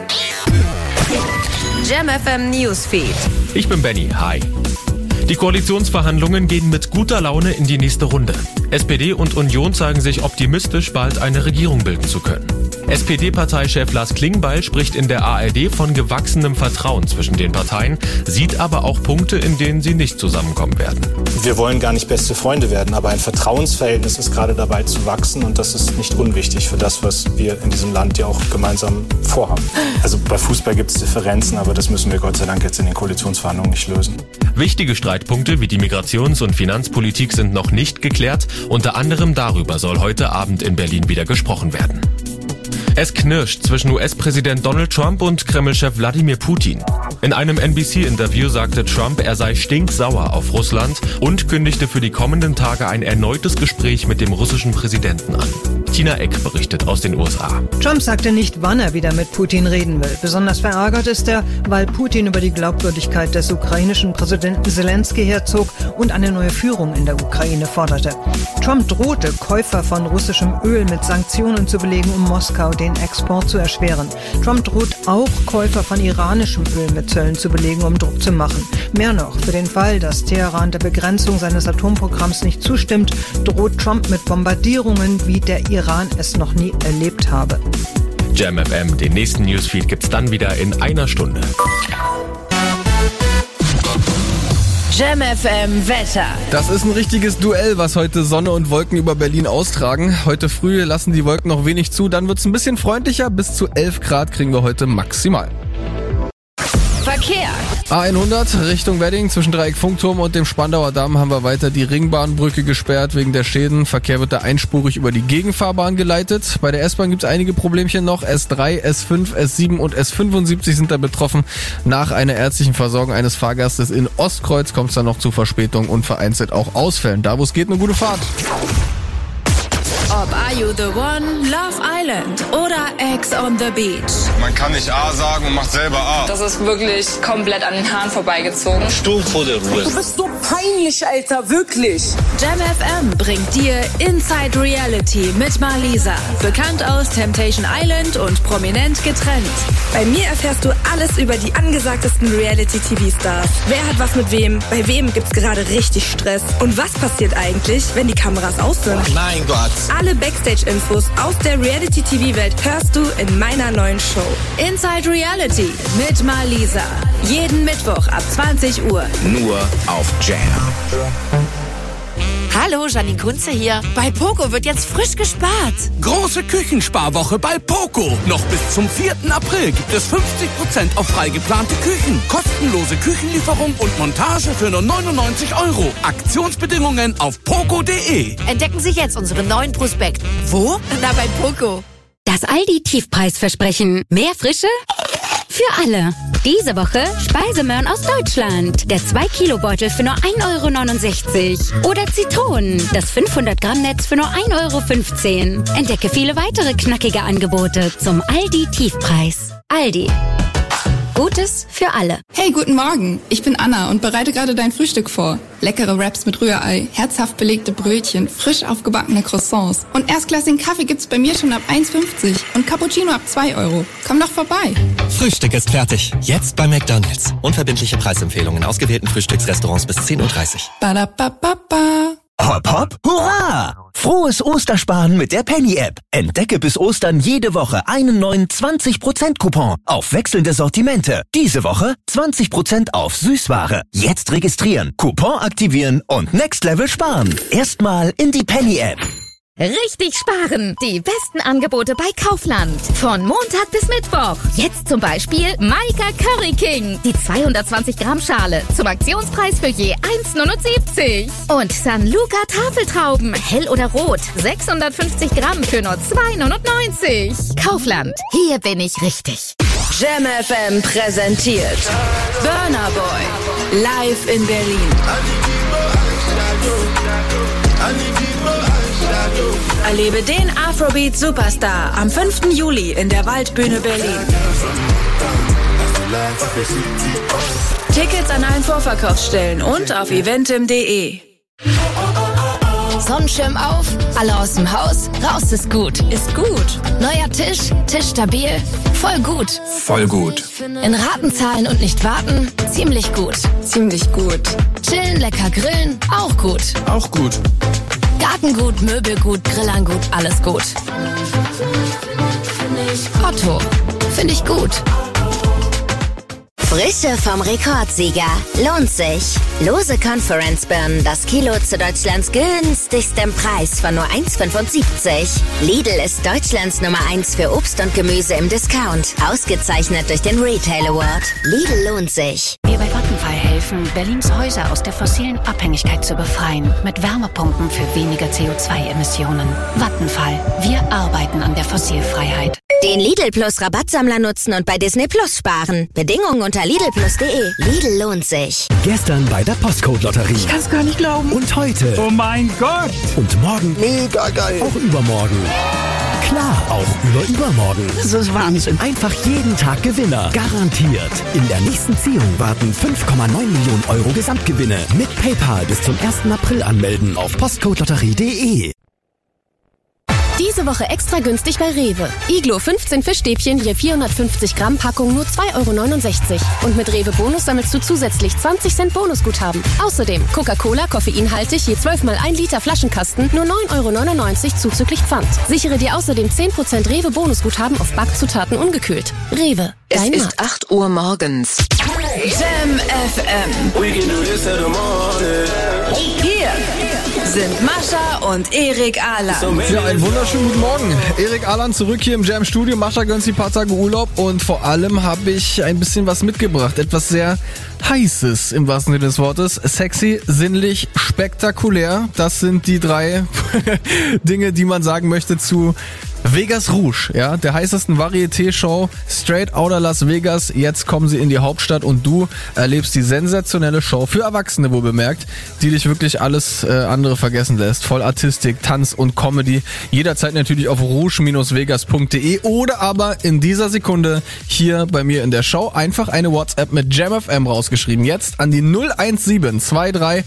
Jam FM Newsfeed. Ich bin Benny, hi. Die Koalitionsverhandlungen gehen mit guter Laune in die nächste Runde. SPD und Union zeigen sich optimistisch, bald eine Regierung bilden zu können. SPD-Parteichef Lars Klingbeil spricht in der ARD von gewachsenem Vertrauen zwischen den Parteien, sieht aber auch Punkte, in denen sie nicht zusammenkommen werden. Wir wollen gar nicht beste Freunde werden, aber ein Vertrauensverhältnis ist gerade dabei zu wachsen und das ist nicht unwichtig für das, was wir in diesem Land ja auch gemeinsam vorhaben. Also bei Fußball gibt es Differenzen, aber das müssen wir Gott sei Dank jetzt in den Koalitionsverhandlungen nicht lösen. Wichtige Streitpunkte wie die Migrations- und Finanzpolitik sind noch nicht geklärt. Unter anderem darüber soll heute Abend in Berlin wieder gesprochen werden. Es knirscht zwischen US-Präsident Donald Trump und Kreml-Chef Wladimir Putin. In einem NBC-Interview sagte Trump, er sei stinksauer auf Russland und kündigte für die kommenden Tage ein erneutes Gespräch mit dem russischen Präsidenten an. Tina Eck berichtet aus den USA. Trump sagte nicht, wann er wieder mit Putin reden will. Besonders verärgert ist er, weil Putin über die Glaubwürdigkeit des ukrainischen Präsidenten Zelensky herzog und eine neue Führung in der Ukraine forderte. Trump drohte, Käufer von russischem Öl mit Sanktionen zu belegen, um Moskau den Export zu erschweren. Trump droht auch, Käufer von iranischem Öl mit Zöllen zu belegen, um Druck zu machen. Mehr noch, für den Fall, dass Teheran der Begrenzung seines Atomprogramms nicht zustimmt, droht Trump mit Bombardierungen, wie der Iran es noch nie erlebt habe. Jam FM, den nächsten Newsfeed gibt's dann wieder in einer Stunde. Jam FM Wetter. Das ist ein richtiges Duell, was heute Sonne und Wolken über Berlin austragen. Heute früh lassen die Wolken noch wenig zu, dann wird's ein bisschen freundlicher. Bis zu 11 Grad kriegen wir heute maximal. Verkehr. A100 Richtung Wedding zwischen Dreieck Funkturm und dem Spandauer Damm haben wir weiter die Ringbahnbrücke gesperrt wegen der Schäden. Verkehr wird da einspurig über die Gegenfahrbahn geleitet. Bei der S-Bahn gibt es einige Problemchen noch. S3, S5, S7 und S75 sind da betroffen. Nach einer ärztlichen Versorgung eines Fahrgastes in Ostkreuz kommt es dann noch zu Verspätungen und vereinzelt auch Ausfällen. Da wo es geht, eine gute Fahrt. Ob Are You The One, Love Island oder Ex on the Beach. Man kann nicht A sagen und macht selber A. Das ist wirklich komplett an den Haaren vorbeigezogen. Sturm vor der Ruhe. Du bist so peinlich, Alter, wirklich. Jam FM bringt dir Inside Reality mit Marlisa. Bekannt aus Temptation Island und prominent getrennt. Bei mir erfährst du alles über die angesagtesten Reality-TV-Stars. Wer hat was mit wem? Bei wem gibt's gerade richtig Stress? Und was passiert eigentlich, wenn die Kameras aus sind? Mein Gott. Alle Backstage-Infos aus der Reality-TV-Welt hörst du in meiner neuen Show. Inside Reality mit Marlisa. Jeden Mittwoch ab 20 Uhr. Nur auf Jam. Hallo, Janine Kunze hier. Bei Poco wird jetzt frisch gespart. Große Küchensparwoche bei Poco. Noch bis zum 4. April gibt es 50% auf frei geplante Küchen. Kostenlose Küchenlieferung und Montage für nur 99 €. Aktionsbedingungen auf poco.de. Entdecken Sie jetzt unseren neuen Prospekt. Wo? Na, bei Poco. Das Aldi-Tiefpreisversprechen. Mehr Frische? Für alle. Diese Woche Speisemöhren aus Deutschland. Der 2-Kilo-Beutel für nur 1,69 €. Oder Zitronen. Das 500-Gramm-Netz für nur 1,15 €. Entdecke viele weitere knackige Angebote zum Aldi-Tiefpreis. Aldi. Gutes für alle. Hey, guten Morgen. Ich bin Anna und bereite gerade dein Frühstück vor. Leckere Wraps mit Rührei, herzhaft belegte Brötchen, frisch aufgebackene Croissants. Und erstklassigen Kaffee gibt's bei mir schon ab 1,50 und Cappuccino ab 2 €. Komm doch vorbei. Frühstück ist fertig. Jetzt bei McDonald's. Unverbindliche Preisempfehlungen in ausgewählten Frühstücksrestaurants bis 10:30 Uhr. Badabababa. Hopp, hopp, hurra! Frohes Ostersparen mit der Penny-App. Entdecke bis Ostern jede Woche einen neuen 20%-Coupon auf wechselnde Sortimente. Diese Woche 20% auf Süßware. Jetzt registrieren, Coupon aktivieren und Next Level sparen. Erstmal in die Penny-App. Richtig sparen! Die besten Angebote bei Kaufland. Von Montag bis Mittwoch. Jetzt zum Beispiel Maika Curry King. Die 220 Gramm Schale. Zum Aktionspreis für je 1,79 €. Und San Luca Tafeltrauben. Hell oder rot. 650 Gramm für nur 2,99 €. Kaufland. Hier bin ich richtig. Jam FM präsentiert Burna Boy. Live in Berlin. Erlebe den Afrobeat-Superstar am 5. Juli in der Waldbühne Berlin. Tickets an allen Vorverkaufsstellen und auf eventim.de. Sonnenschirm auf, alle aus dem Haus, raus ist gut. Ist gut. Neuer Tisch, Tisch stabil, voll gut. Voll gut. In Raten zahlen und nicht warten, ziemlich gut. Ziemlich gut. Chillen, lecker grillen, auch gut. Auch gut. Gartengut, Möbelgut, Grillerngut, alles gut. Otto. Finde ich gut. Frische vom Rekordsieger. Lohnt sich. Lose Conference-Birnen, das Kilo zu Deutschlands günstigstem Preis von nur 1,75. Lidl ist Deutschlands Nummer 1 für Obst und Gemüse im Discount. Ausgezeichnet durch den Retail Award. Lidl lohnt sich. Wir bei Vattenfall helfen, Berlins Häuser aus der fossilen Abhängigkeit zu befreien. Mit Wärmepumpen für weniger CO2-Emissionen. Vattenfall. Wir arbeiten an der Fossilfreiheit. Den Lidl Plus Rabattsammler nutzen und bei Disney Plus sparen. Bedingungen unter lidlplus.de. Lidl lohnt sich. Gestern bei der Postcode-Lotterie. Ich kann's gar nicht glauben. Und heute. Oh mein Gott. Und morgen. Mega geil. Auch übermorgen. Klar, auch übermorgen. Das ist Wahnsinn. Einfach jeden Tag Gewinner. Garantiert. In der nächsten Ziehung warten 5,9 Millionen Euro Gesamtgewinne. Mit PayPal bis zum 1. April anmelden auf postcodelotterie.de. Diese Woche extra günstig bei Rewe. Iglo 15 Fischstäbchen, je 450 Gramm Packung, nur 2,69 €. Und mit Rewe Bonus sammelst du zusätzlich 20 Cent Bonusguthaben. Außerdem Coca-Cola, koffeinhaltig, je 12 mal 1 Liter Flaschenkasten, nur 9,99 € zuzüglich Pfand. Sichere dir außerdem 10% Rewe Bonusguthaben auf Backzutaten ungekühlt. Rewe, dein Es ist 8 Uhr morgens. Jam FM. Hier sind Mascha und Erik Aland. Ja, einen wunderschönen guten Morgen. Erik Aland zurück hier im Jam Studio. Mascha gönnt sich ein paar Tage Urlaub und vor allem habe ich ein bisschen was mitgebracht. Etwas sehr Heißes im wahrsten Sinne des Wortes. Sexy, sinnlich, spektakulär. Das sind die 3 Dinge, die man sagen möchte zu Vegas Rouge, ja, der heißesten Varieté-Show straight outta Las Vegas. Jetzt kommen sie in die Hauptstadt und du erlebst die sensationelle Show für Erwachsene, wohl bemerkt, die dich wirklich alles andere vergessen lässt. Voll Artistik, Tanz und Comedy. Jederzeit natürlich auf rouge-vegas.de oder aber in dieser Sekunde hier bei mir in der Show einfach eine WhatsApp mit Jam FM rausgeschrieben. Jetzt an die 017 23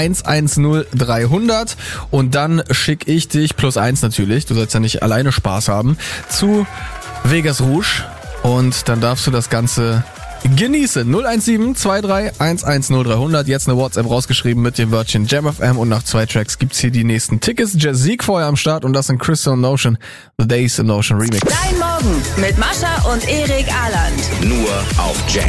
110 300 und dann schicke ich dich +1 natürlich. Du sollst ja nicht alleine Spaß haben, zu Vegas Rouge und dann darfst du das Ganze genießen. 017 23 110 300. Jetzt eine WhatsApp rausgeschrieben mit dem Wörtchen Jam FM und nach 2 Tracks gibt's hier die nächsten Tickets. Jazik vorher am Start und das sind Crystal Notion, The Days in Notion Remix. Dein Morgen mit Mascha und Erik Aland. Nur auf Jam.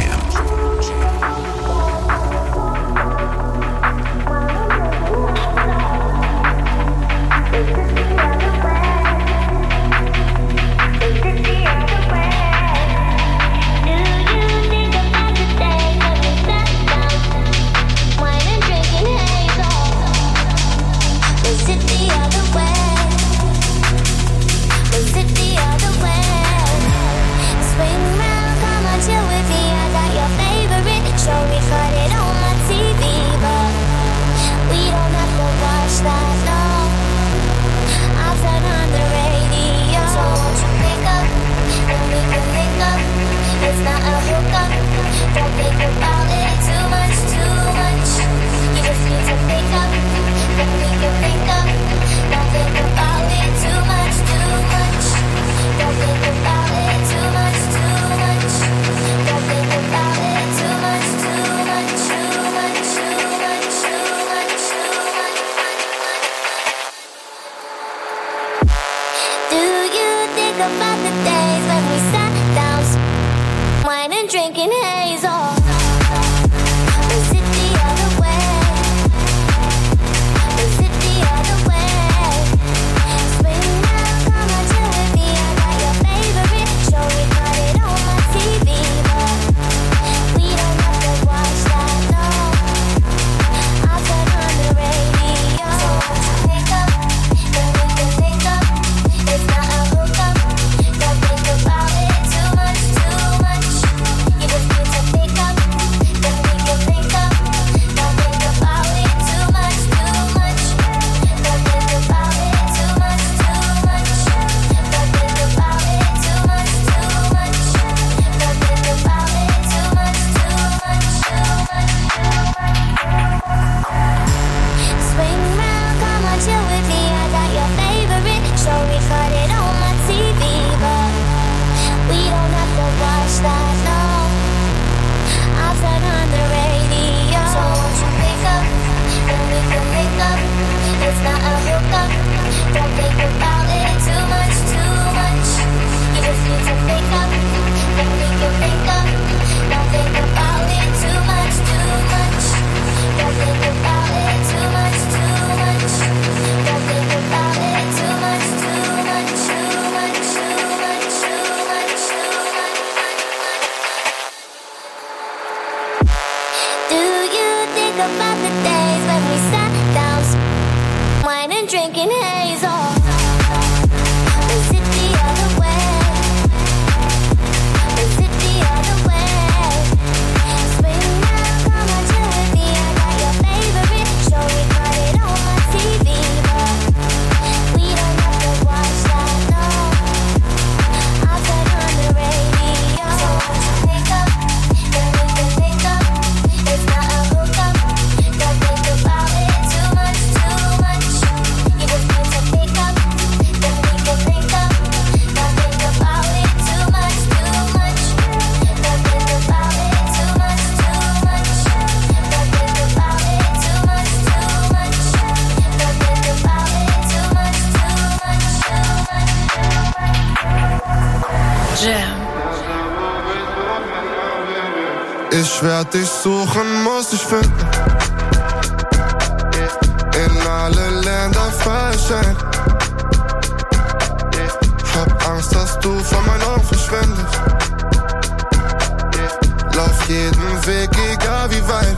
Just about the days when we sat down, wine and drinking haze. Oh, is it the other way? Is it the other way? Spring now, come on, chill with me. I got your favorite show, we got it on my TV, but we don't have to watch that, no. I'll turn on the radio. So won't you pick up, then we can pick up. It's not a hookup, don't think about it too much, too much. You just need to pick up, then we can pick up. Don't think about it too much, too much. Don't think about it too much, too much. Don't think about it too much, too much. Don't think about it too much, too much. Jam. Ich werd dich suchen, muss dich finden. In alle Länder verschenkt. Hab Angst, dass du von meinen Augen verschwindest. Lauf jeden Weg, egal wie weit.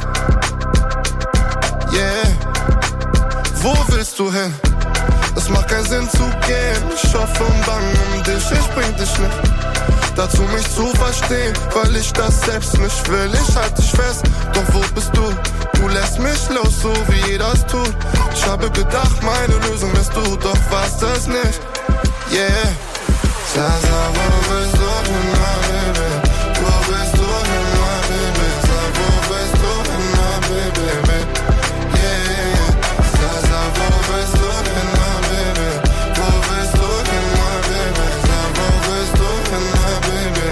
Yeah. Wo willst du hin? Es macht keinen Sinn zu gehen. Ich hoffe und bange um dich, ich bring dich nicht dazu, mich zu verstehen, weil ich das selbst nicht will. Ich halt dich fest, doch wo bist du? Du lässt mich los, so wie jeder es tut. Ich habe gedacht, meine Lösung bist du, doch warst es nicht. Yeah. Sasa, wo bist du hin, my baby? Wo bist du hin, my baby? Sag, wo bist du hin, my baby? Yeah. Sasa, wo bist du hin, my baby? Wo bist du hin, my baby? Sag, wo bist du hin, my baby?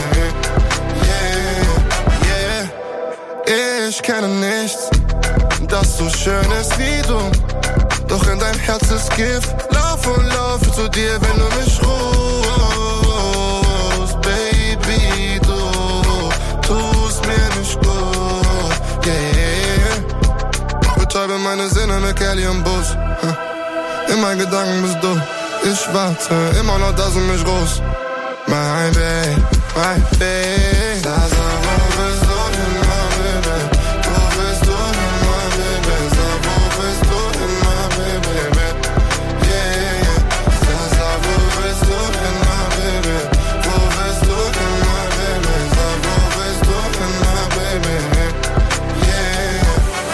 Yeah, yeah. Ich kenne nichts, das so schön ist wie du. Doch in dein Herz ist Gift. Lauf und laufe zu dir, wenn du mich rufst. Baby, du tust mir nicht gut. Yeah. Betäube meine Sinne mit Kelly im Bus. In meinen Gedanken bist du. Ich warte immer noch, dass du mich rufst. My baby, my baby. Sasa, wo bist du hin, my baby? Wo bist du hin, my baby? Sag, wo bist du hin, my baby? Yeah. Sasa, wo bist du hin, my baby? Wo bist du hin, my baby? Sag, wo bist du hin, my baby? Yeah.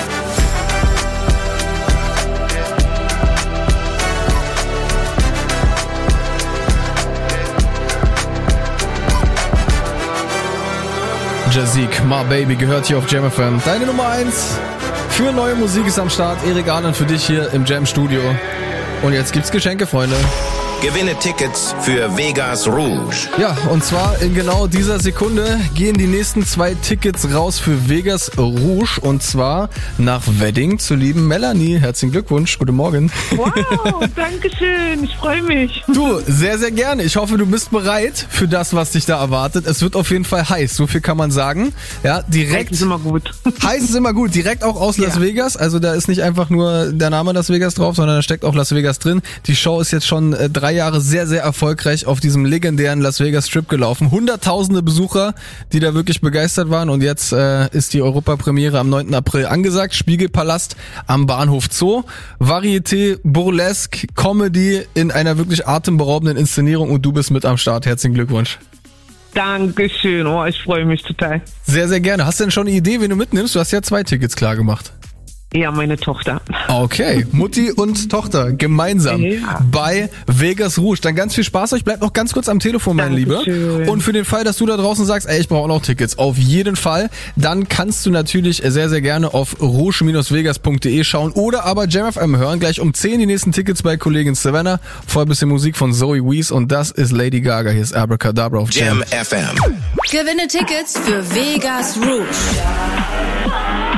Jazik, My Baby, gehört hier auf Jam FM. Deine Nummer 1 für neue Musik ist am Start. Erik Ahlen für dich hier im Jam Studio. Und jetzt gibt's Geschenke, Freunde. Gewinne Tickets für Vegas Rouge. Ja, und zwar in genau dieser Sekunde gehen die nächsten 2 Tickets raus für Vegas Rouge. Und zwar nach Wedding zur lieben Melanie. Herzlichen Glückwunsch, guten Morgen. Wow, danke schön, ich freue mich. Du, sehr, sehr gerne. Ich hoffe, du bist bereit für das, was dich da erwartet. Es wird auf jeden Fall heiß, so viel kann man sagen. Ja, direkt. Heiß ist immer gut. Heiß ist immer gut, direkt auch aus Las Vegas. Also da ist nicht einfach nur der Name Las Vegas drauf, sondern da steckt auch Las Vegas drin. Die Show ist jetzt schon 3 Jahre sehr, sehr erfolgreich auf diesem legendären Las Vegas Strip gelaufen. Hunderttausende Besucher, die da wirklich begeistert waren. Und jetzt ist die Europapremiere am 9. April angesagt. Spiegelpalast am Bahnhof Zoo. Varieté, Burlesque, Comedy in einer wirklich atemberaubenden Inszenierung. Und du bist mit am Start. Herzlichen Glückwunsch. Dankeschön, oh, ich freue mich total. Sehr, sehr gerne. Hast du denn schon eine Idee, wen du mitnimmst? Du hast ja 2 Tickets klar gemacht. Ja, meine Tochter. Okay, Mutti und Tochter gemeinsam bei Vegas Rouge. Dann ganz viel Spaß euch. Bleibt noch ganz kurz am Telefon, mein Lieber. Und für den Fall, dass du da draußen sagst, ey, ich brauche noch Tickets, auf jeden Fall, dann kannst du natürlich sehr, sehr gerne auf rouge-vegas.de schauen oder aber Jam FM hören. Gleich um 10 die nächsten Tickets bei Kollegin Savannah. Vorher ein bisschen Musik von Zoe Wees und das ist Lady Gaga. Hier ist Abracadabra auf Jam FM. Gewinne Tickets für Vegas Rouge.